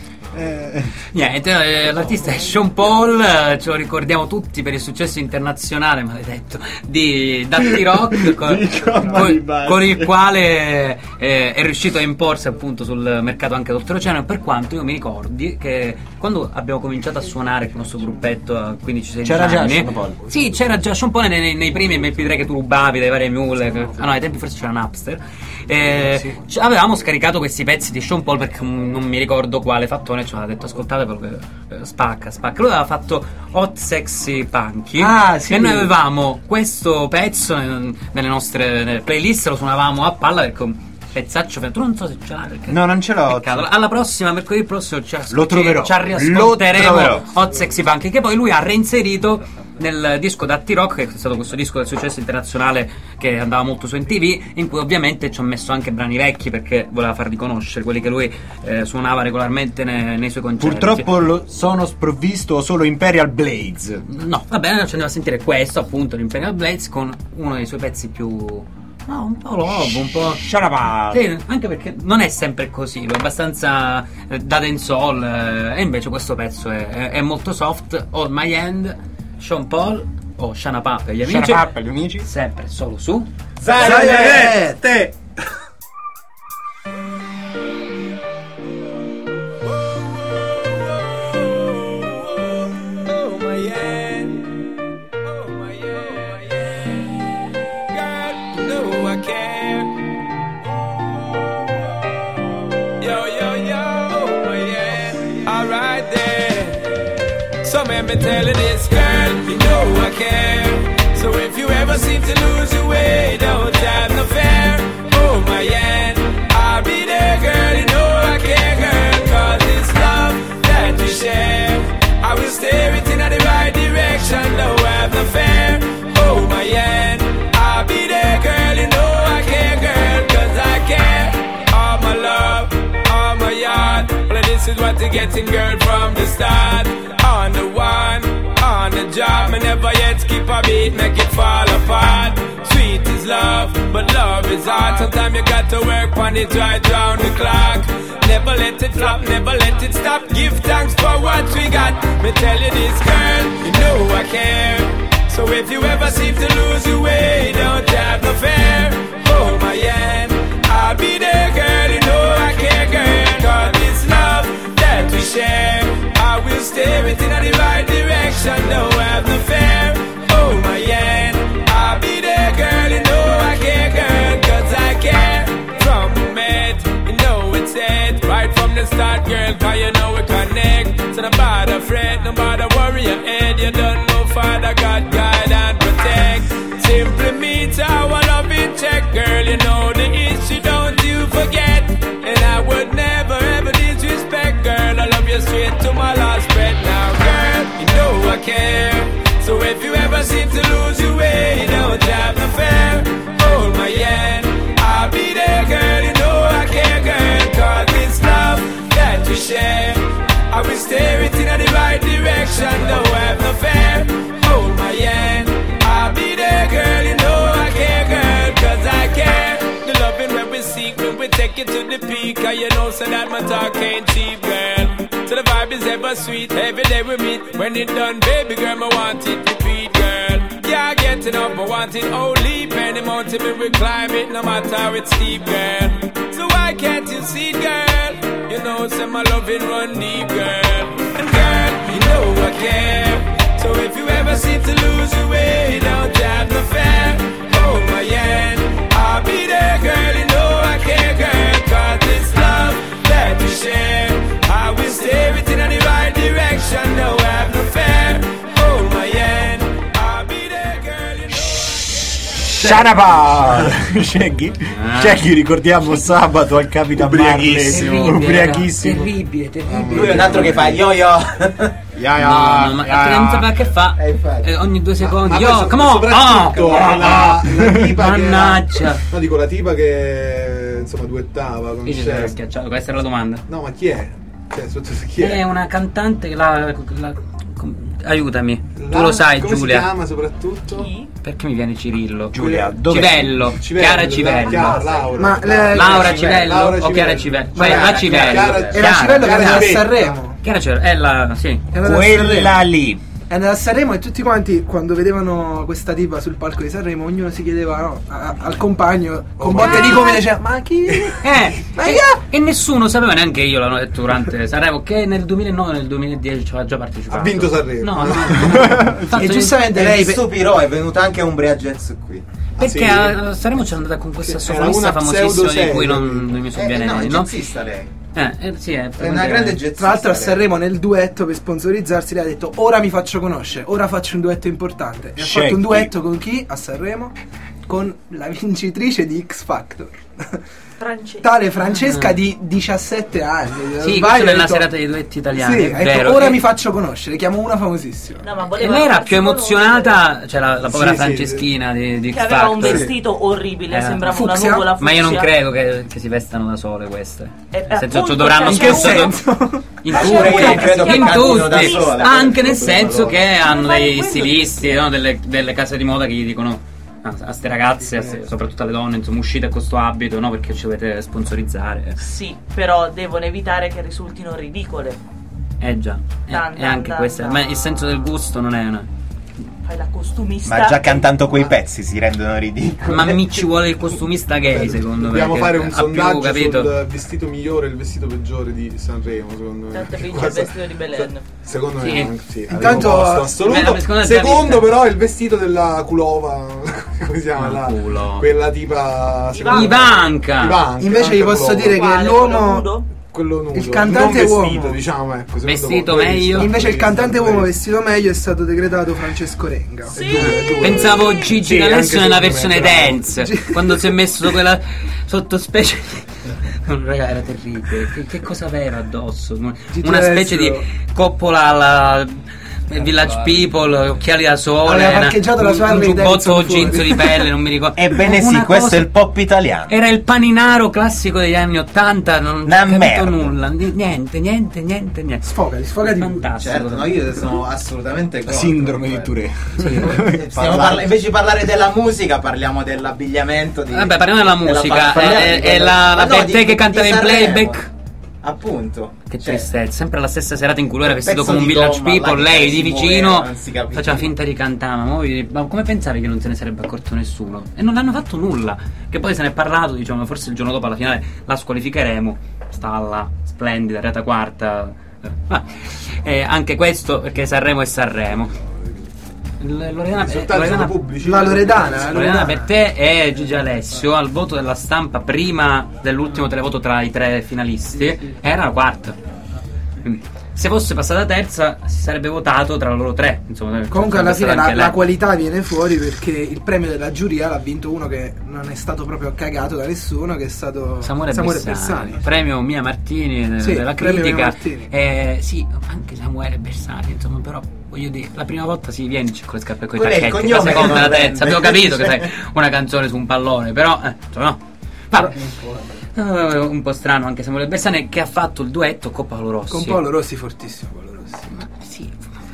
niente, l'artista è Sean Paul, ce lo ricordiamo tutti per il successo internazionale maledetto di Datti Rock con il quale è riuscito a imporsi appunto sul mercato anche d'oltreoceano. Per quanto io mi ricordi che quando abbiamo cominciato a suonare con il nostro gruppetto a 15-16 c'era anni, già Sean Paul. Sì, c'era già Sean Paul nei primi MP3 che tu rubavi dai vari mule. Ai tempi forse c'era Napster. Avevamo scaricato questi pezzi di Sean Paul perché non mi ricordo quale fattone ci aveva detto ascoltate perché spacca. Lui aveva fatto Hot Sexy Punky e noi avevamo questo pezzo nelle nostre playlist, lo suonavamo a palla perché un pezzaccio, tu non so se ce l'hai perché... No, non ce l'ho. Peccato. Alla prossima, mercoledì prossimo ci riascolteremo Hot Sexy Punky, che poi lui ha reinserito nel disco Datti Rock, che è stato questo disco del successo internazionale che andava molto su MTV, in cui ovviamente ci ho messo anche brani vecchi perché voleva far riconoscere quelli che lui suonava regolarmente nei suoi concerti. Purtroppo sono sprovvisto solo Imperial Blades. No, va bene, ci andiamo a sentire questo appunto, l'Imperial Blades, con uno dei suoi pezzi più... un po' love, un po'... Sciarapa! Sì, anche perché non è sempre così, lui è abbastanza da dancehall, e invece questo pezzo è molto soft. All My Hand, Sean Paul o Scianapà per gli amici. Scianapà per gli amici. Sempre solo su Zaione! Let me tell you this, girl, you know I care. So if you ever seem to lose your way, don't have no fear. Oh my hand, I'll be there, girl, you know I care, girl. Cause it's love that we share. I will steer it in the right direction, don't have no fear. Oh my hand, I'll be there, girl, you know I care, girl. Cause I care, all my love, all my yard. Well, this is what you're getting, girl, from the start. On the one, on the job, me never yet skip a beat, make it fall apart. Sweet is love, but love is hard. Sometimes you got to work on it right round the clock. Never let it flop, never let it stop. Give thanks for what we got. Me tell you this, girl, you know I care. So if you ever seem to lose your way, don't have no fear. Hold my hand, I'll be there, girl, you know I care, girl. Cause this love that we share, I will steer it in the right direction, don't have no fear. Oh my hand, I'll be there, girl, you know I care, girl. Cause right from the start, girl, cause you know we connect. So no bother fret, no bother worry your head. You don't know Father God, guide and protect. Simply meet our love in check, girl, you know the issue, don't you forget. And I would never ever disrespect, girl, I love you straight to my last breath. Now, girl, you know I care. So if you ever seem to lose your way, don't have no fear. Hold my hand, I'll be there, girl, you know I care, girl. Cause this love that we share, I will steer it in the right direction, don't have no fear. Hold my hand, I'll be there, girl, you know I care, girl. Cause I care. The loving when we seek, when we take it to the peak. Cause you know so that my talk ain't cheap, girl. So the vibe is ever sweet, every day we meet. When it done, baby girl, I want it repeat, girl. Yeah, get enough, I want it only. Penny mountain, we will climb it, no matter how it's steep, girl. So why can't you see it, girl? You know, say my loving run deep, girl. And girl, you know I care. So if you ever seem to lose your way, don't have no fear. Hold my hand, I'll be there, girl, you know I care, girl. Cause this love that we share, I will steer it in the right direction, no have no fear. Hold my hand, I'll be there, girl, you know. Sharaba! Shaggy, ricordiamo sabato al Capitan Marley, ubriachissimo. Terribile. Lui è un altro che fa yo-yo. No, ma non sapeva che fa. Ogni 2 secondi. Yo, come on! Soprattutto la tipa mannaggia. No, dico la tipa che insomma duettava con Io schiacciato, questa era la domanda. No, ma chi è? Cioè, chi è? È una cantante che aiutami. Tu lo sai, come Giulia. Si chiama soprattutto? Perché mi viene Cirillo? Giulia, Civello. Chiara Civello. Laura. Laura Civello o Chiara Civello? La Civello. È la Civello che era a Sanremo. Chiara Civello, è la sì. Quella lì. È andata a Sanremo e tutti quanti quando vedevano questa tipa sul palco di Sanremo ognuno si chiedeva al compagno con botte di come diceva ma chi? E nessuno sapeva, neanche io l'hanno detto durante Sanremo, che nel 2009 nel 2010 ci aveva già partecipato. Ha vinto Sanremo. No. E giustamente lei stupirò, è venuta anche Umbria Jazz qui. Perché a Sanremo c'era andata con questa sofonista famosissima di cui non mi sovviene no, no? jazzista lei. Sì, è una grande jazzista. Tra l'altro a Sanremo nel duetto per sponsorizzarsi lei ha detto ora mi faccio conoscere, ora faccio un duetto importante. E ha fatto un duetto con chi a Sanremo? Con la vincitrice di X Factor. Tale Francesca di 17 anni. Sì, questa è una serata di duetti italiani. Sì, è vero. Ora mi faccio conoscere, chiamo una famosissima. No, ma e lei era più emozionata, cioè la povera Franceschina di X Factor. Che aveva un vestito orribile, sembrava una nuvola fucsia. Ma io non credo che si vestano da sole queste. Nel senso, ci dovranno in che senso? In tutti, anche nel senso che hanno dei stilisti, no? delle case di moda che gli dicono a ste ragazze, soprattutto alle donne, insomma, uscite con questo abito, no? Perché ci dovete sponsorizzare. Sì, però devono evitare che risultino ridicole. Già, è anche questa. Ma il senso del gusto non è una. Fai la costumista. Ma già cantando quei pezzi si rendono ridicoli. Ma mi ci vuole il costumista gay, secondo me. Dobbiamo fare un sondaggio capito? sul vestito migliore e il vestito peggiore di Sanremo, secondo me. Tanto vince il vestito di Belen. Secondo me sì. Intanto assoluto. Secondo però il vestito della Culova, come si chiama quella tipa Ivanka. Invece vi posso dire che l'uomo quello nudo, il cantante non vestito, uomo diciamo, ecco, vestito meglio. Invece il cantante uomo vestito meglio è stato decretato Francesco Renga. Sì. Pensavo Gigi D'Alessio nella versione dance, quando si è messo quella sottospecie. Raga, era terribile. Che cosa aveva addosso? Una specie di coppola alla Village People, occhiali da sole, aveva parcheggiato la sua un giubbotto jeans di pelle, non mi ricordo. Ebbene sì, questo è il pop italiano. Era il paninaro classico degli anni 80, non ho capito nulla, niente. Sfogati fantastico. Certo, no, io sono assolutamente contro. Sindrome di Touré. Invece di parlare della musica, parliamo dell'abbigliamento di... Vabbè, parliamo della musica. È la Bettè che cantava in playback. Appunto, che tristezza, sempre la stessa serata in cui lui era vestito come un Village People, lei di vicino faceva finta di cantare. Ma come pensavi che non se ne sarebbe accorto nessuno? E non hanno fatto nulla. Che poi se ne è parlato, diciamo, forse il giorno dopo alla finale la squalificheremo. Stava là, splendida, arrivata quarta. E anche questo perché Sanremo è Sanremo. Loredana pubblici. La Loredana per te è Gigi Alessio al voto della stampa prima dell'ultimo televoto tra i 3 finalisti, era la quarta. Se fosse passata terza si sarebbe votato tra loro 3, insomma. Comunque alla fine la qualità viene fuori, perché il premio della giuria l'ha vinto uno che non è stato proprio cagato da nessuno, che è stato Samuele Bersani. Premio Mia Martini della critica. Sì, anche Samuele Bersani, insomma, però voglio dire, la prima volta si viene con le scarpe e coi tacchetti, la seconda e la terza abbiamo capito che sai una canzone su un pallone, però no. Un po' strano anche Samuele Bersani, che ha fatto il duetto con Paolo Rossi. Con Paolo Rossi, fortissimo Paolo Rossi. Sì.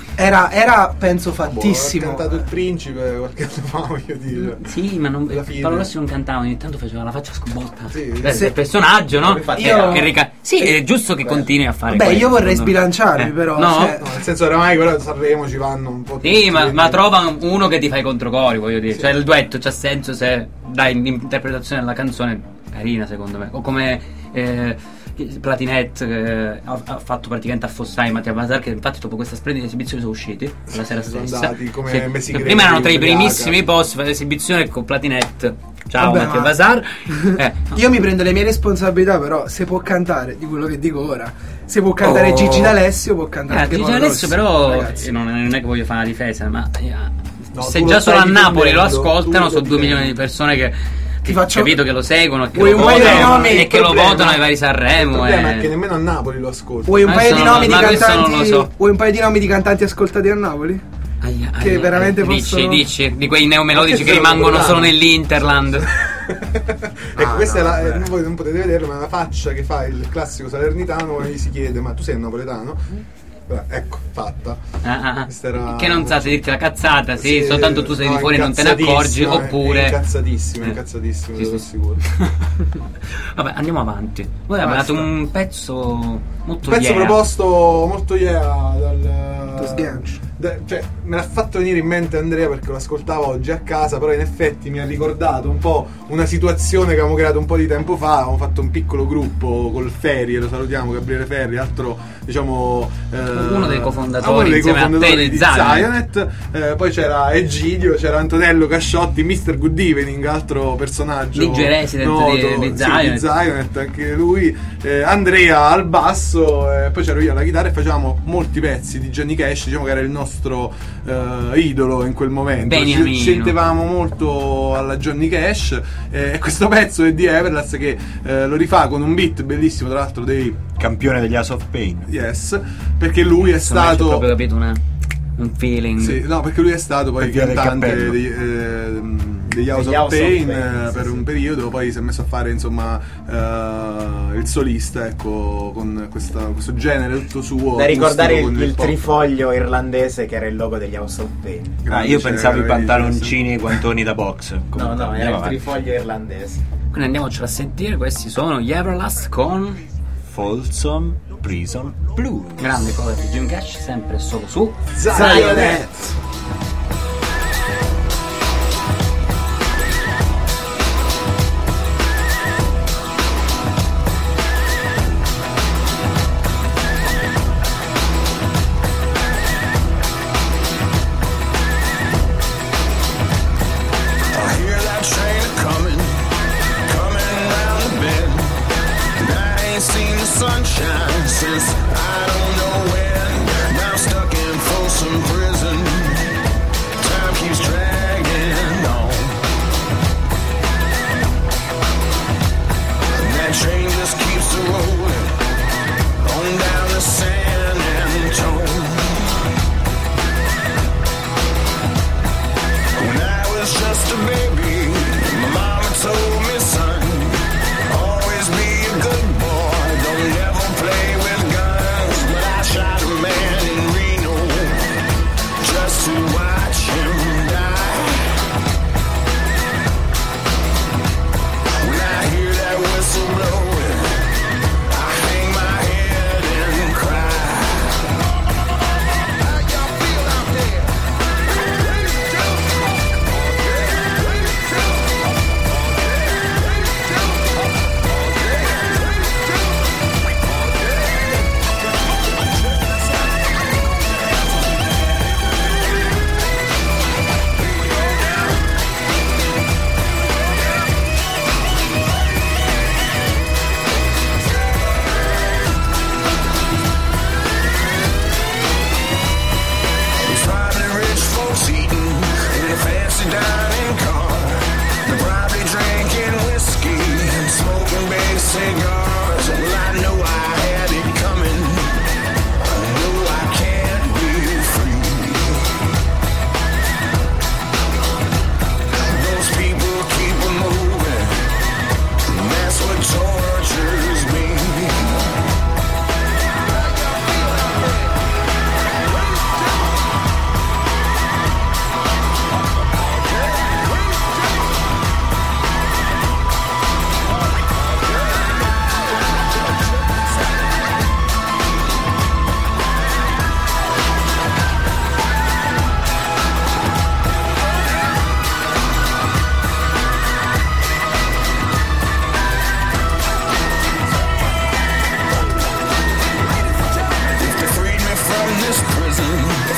Era penso fattissimo. Ha cantato il principe qualche anno fa, voglio dire. Sì, ma Paolo Rossi non cantava, ogni tanto faceva la faccia scobotta. Il personaggio, no? Sì, è giusto che continui a fare. Beh, io vorrei sbilanciarmi, però. No, nel senso, oramai quello a Sanremo ci vanno un po'. Sì, ma trova uno che ti fa i controcori, voglio dire. Sì. Cioè, il duetto c'ha senso se dai l'interpretazione della canzone carina, secondo me. O come Platinette, che ha fatto praticamente affossare Mattia Bazar, che infatti dopo questa splendida esibizione sono usciti la sera stessa. Prima erano tra i primissimi post per l'esibizione con Platinette. Ciao Mattia Bazar. Io mi prendo le mie responsabilità, però se può cantare, di quello che dico ora, se può cantare Gigi D'Alessio, può cantare anche Gigi D'Alessio, però non è che voglio fare la difesa, ma se già solo a Napoli lo ascoltano, sono 2 milioni di persone che capito che lo seguono, che lo votano e che lo votano ai vari Sanremo. Il problema è che nemmeno a Napoli lo ascolto. Vuoi un paio di nomi di cantanti? Vuoi un paio di nomi di cantanti ascoltati a Napoli? Che veramente possono... dici di quei neomelodici che rimangono solo nell'Interland. Ecco, questa è voi non potete vederlo, ma è la faccia che fa il classico salernitano quando gli si chiede: ma tu sei napoletano? Ecco, fatta. Era... Che non sa se dirti la cazzata, sì, soltanto tu sei di fuori e non te ne accorgi, oppure incazzatissimo, te lo assicuro. Vabbè, andiamo avanti. Voi avete dato un pezzo molto proposto molto dal sgancio. Cioè, me l'ha fatto venire in mente Andrea perché lo ascoltavo oggi a casa, però in effetti mi ha ricordato un po' una situazione che avevamo creato un po' di tempo fa. Avevamo fatto un piccolo gruppo col Ferri, e lo salutiamo, Gabriele Ferri, altro diciamo uno dei cofondatori insieme a te di Zionet. Poi c'era Egidio, c'era Antonello Casciotti, Mr. Good Evening, altro personaggio DJ Resident di Zionet, anche lui, Andrea al basso, poi c'ero io alla chitarra e facevamo molti pezzi di Johnny Cash, diciamo che era il nostro idolo in quel momento. Ci sentevamo molto alla Johnny Cash, e questo pezzo è di Everlast che lo rifà con un beat bellissimo, tra l'altro dei campione degli House of Pain. Yes, perché lui è stato proprio capito un feeling. Sì, no, perché lui è stato poi cantante degli House of Pain per un periodo, poi si è messo a fare insomma il solista, ecco, con questo genere tutto suo. Da ricordare il trifoglio irlandese che era il logo degli House of Pain. Io pensavo i pantaloncini e i guantoni da box. No, era il trifoglio irlandese. Quindi andiamocelo a sentire, questi sono gli Everlast con Folsom Prison Blues. Grande cover di Jim Cash, sempre solo su Zionet. Since I don't know when, now stuck in Folsom Prison. Time keeps dragging on. And that train just keeps rolling on down to San Antonio. When I was just a baby, my mama told me, son, always be a good boy, don't ever play with guns.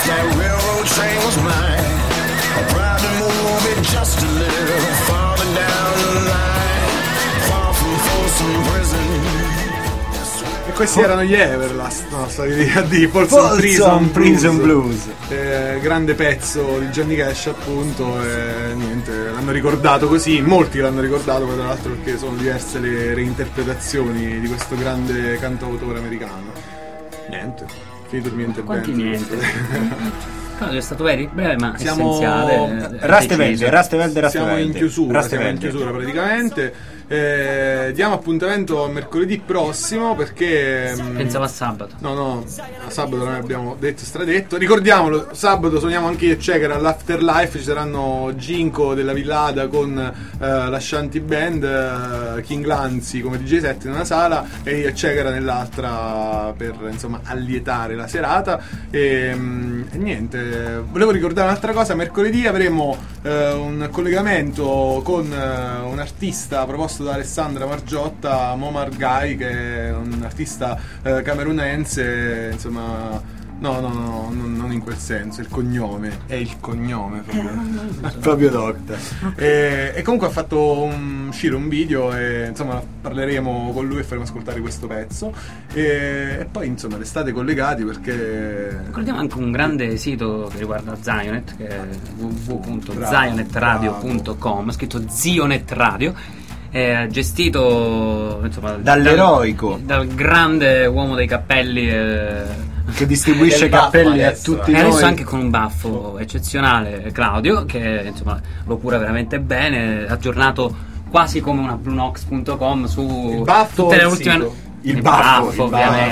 that railroad train was mine. I'm proud to move it just a little farther down the line, far from Folsom Prison. E questi erano gli Everlast, no, di Folsom Prison Blues. Grande pezzo di Johnny Cash, appunto, e niente, l'hanno ricordato così, molti l'hanno ricordato, poi tra l'altro perché sono diverse le reinterpretazioni di questo grande cantautore americano. Niente, finito il mio intervento. Quanti niente? No, è stato breve ma siamo essenziale. Rastevelde. Siamo in chiusura praticamente. Diamo appuntamento a mercoledì prossimo perché pensavo a sabato. No, a sabato noi abbiamo detto stradetto. Ricordiamolo, sabato suoniamo anche io e Checker all'Afterlife, ci saranno Ginko della Villada con la Shanty Band, King Lanzi come DJ set in una sala e io e Checker nell'altra per insomma allietare la serata e niente, volevo ricordare un'altra cosa, mercoledì avremo un collegamento con un artista proposto da Alessandra Margiotta, Momar Gai, che è un artista camerunense, insomma. No, non in quel senso, il cognome è il cognome proprio Doctor. E comunque ha fatto uscire un video e insomma parleremo con lui e faremo ascoltare questo pezzo e poi insomma restate collegati perché ricordiamo anche un grande sito che riguarda Zionet, che è www.zionetradio.com, scritto Zionet Radio, gestito insomma dall'eroico, dal grande uomo dei cappelli che distribuisce cappelli a tutti noi. E adesso anche con un baffo eccezionale, Claudio, che insomma lo cura veramente bene, aggiornato quasi come una bluenox.com su tutte le ultime il baffo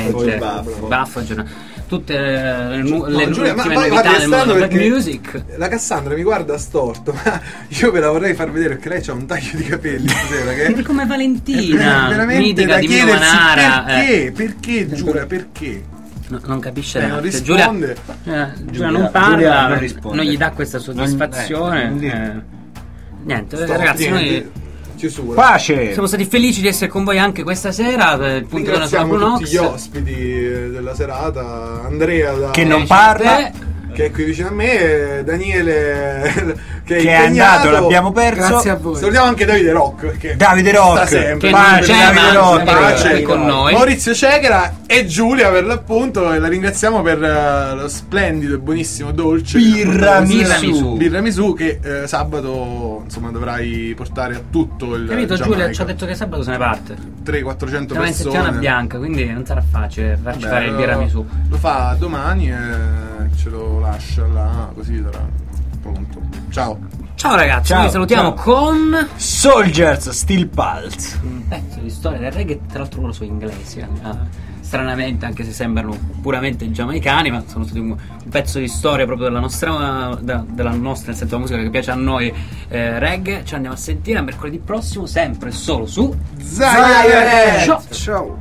aggiornato. Tutte le Giulia, ultime novità del mondo black music. La Cassandra mi guarda storto, ma io ve la vorrei far vedere perché lei c'ha un taglio di capelli stasera che è come Valentina, veramente mitica di Mino Manara. Perché Giulia, perché? Non capisce non niente. risponde. Giulia non parla, non risponde. non gli dà questa soddisfazione. Niente, ragazzi, noi pace. Siamo stati felici di essere con voi anche questa sera. Il punto ringraziamo tutti gli ospiti della serata, Andrea che non parla, che è qui vicino a me, Daniele che è andato, l'abbiamo perso. Grazie a voi. Salutiamo anche Davide Rock che Davide Rock sta sempre, Davide Rock con noi, Maurizio Cechera e Giulia per l'appunto, e la ringraziamo per lo splendido e buonissimo dolce Birramisù che sabato insomma dovrai portare a tutto il capito. Giamaica. Giulia ci ha detto che sabato se ne parte 300-400 persone in settimana bianca, quindi non sarà facile farci fare il Birramisù. Lo fa domani e ce lo lascia là, così sarà pronto. Ciao ragazzi, noi salutiamo con Soldiers Steel Pulse, un pezzo di storia del reggae, tra l'altro loro sono inglesi, stranamente, anche se sembrano puramente giamaicani, ma sono stati un pezzo di storia proprio della nostra, nel senso della musica che piace a noi, reggae. Ci andiamo a sentire a mercoledì prossimo, sempre solo su Zionet. Ciao.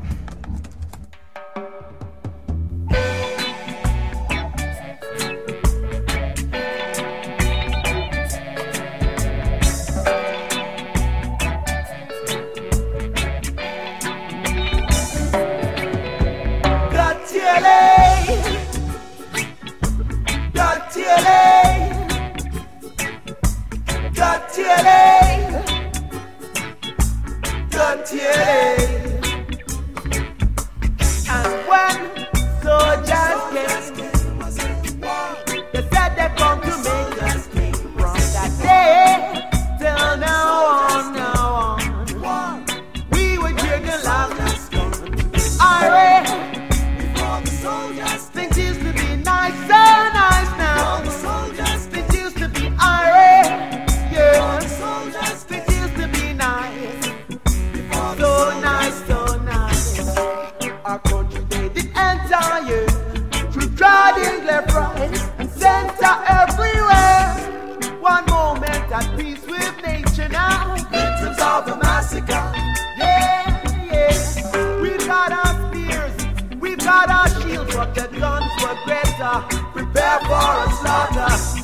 Prepare for a slaughter.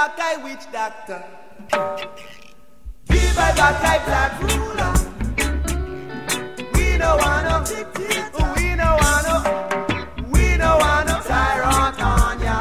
back I witch doctor. Give I back I black ruler. We don't wanna, we don't wanna, we don't wanna tyrant on ya.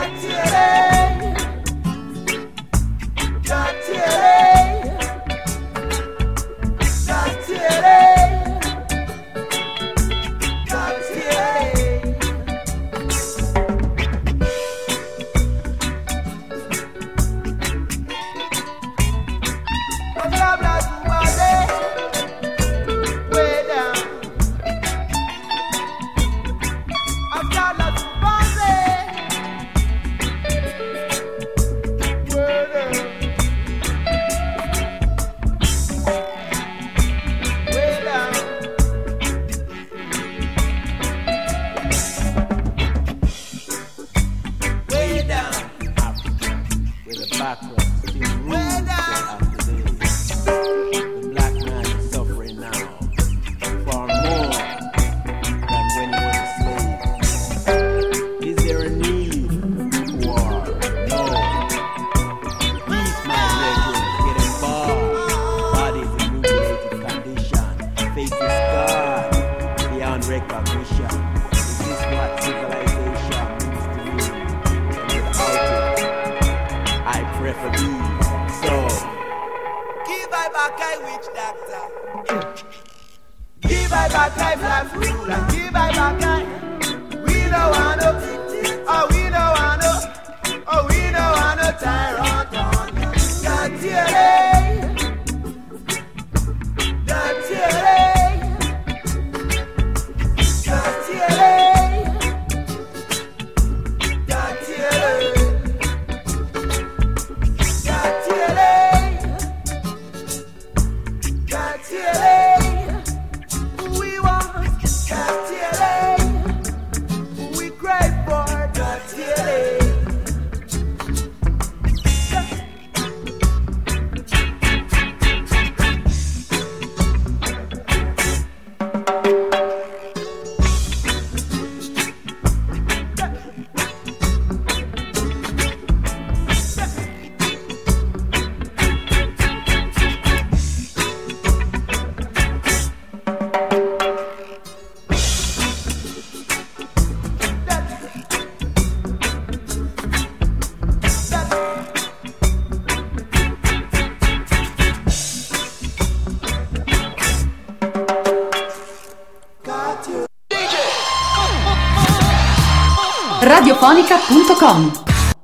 Radiofonica.com.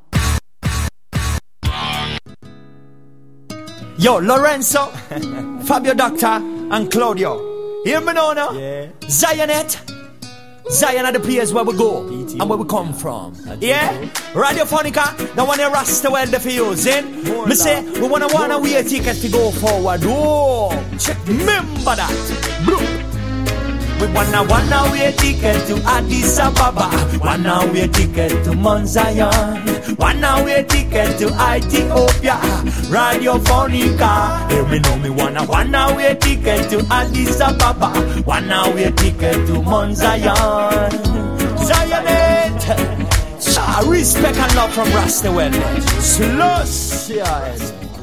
Yo, Lorenzo, Fabio Doctor, and Claudio. Hear me now, no? Yeah. Zionette. Zion are the place where we go and where we come from. Yeah? Radiofonica, the one you rasta well for using. Me say, we wanna way ticket to go forward. Oh, remember that. Bro. We wanna way ticket to Addis Ababa. Wanna way ticket to Mount Zion. Wanna way ticket to Ethiopia. Radiofonica. Hear me know me wanna way ticket to Addis Ababa. Wanna way ticket to Mount Zion. Zionette. Respect and love from Rasta Wellness. Slush.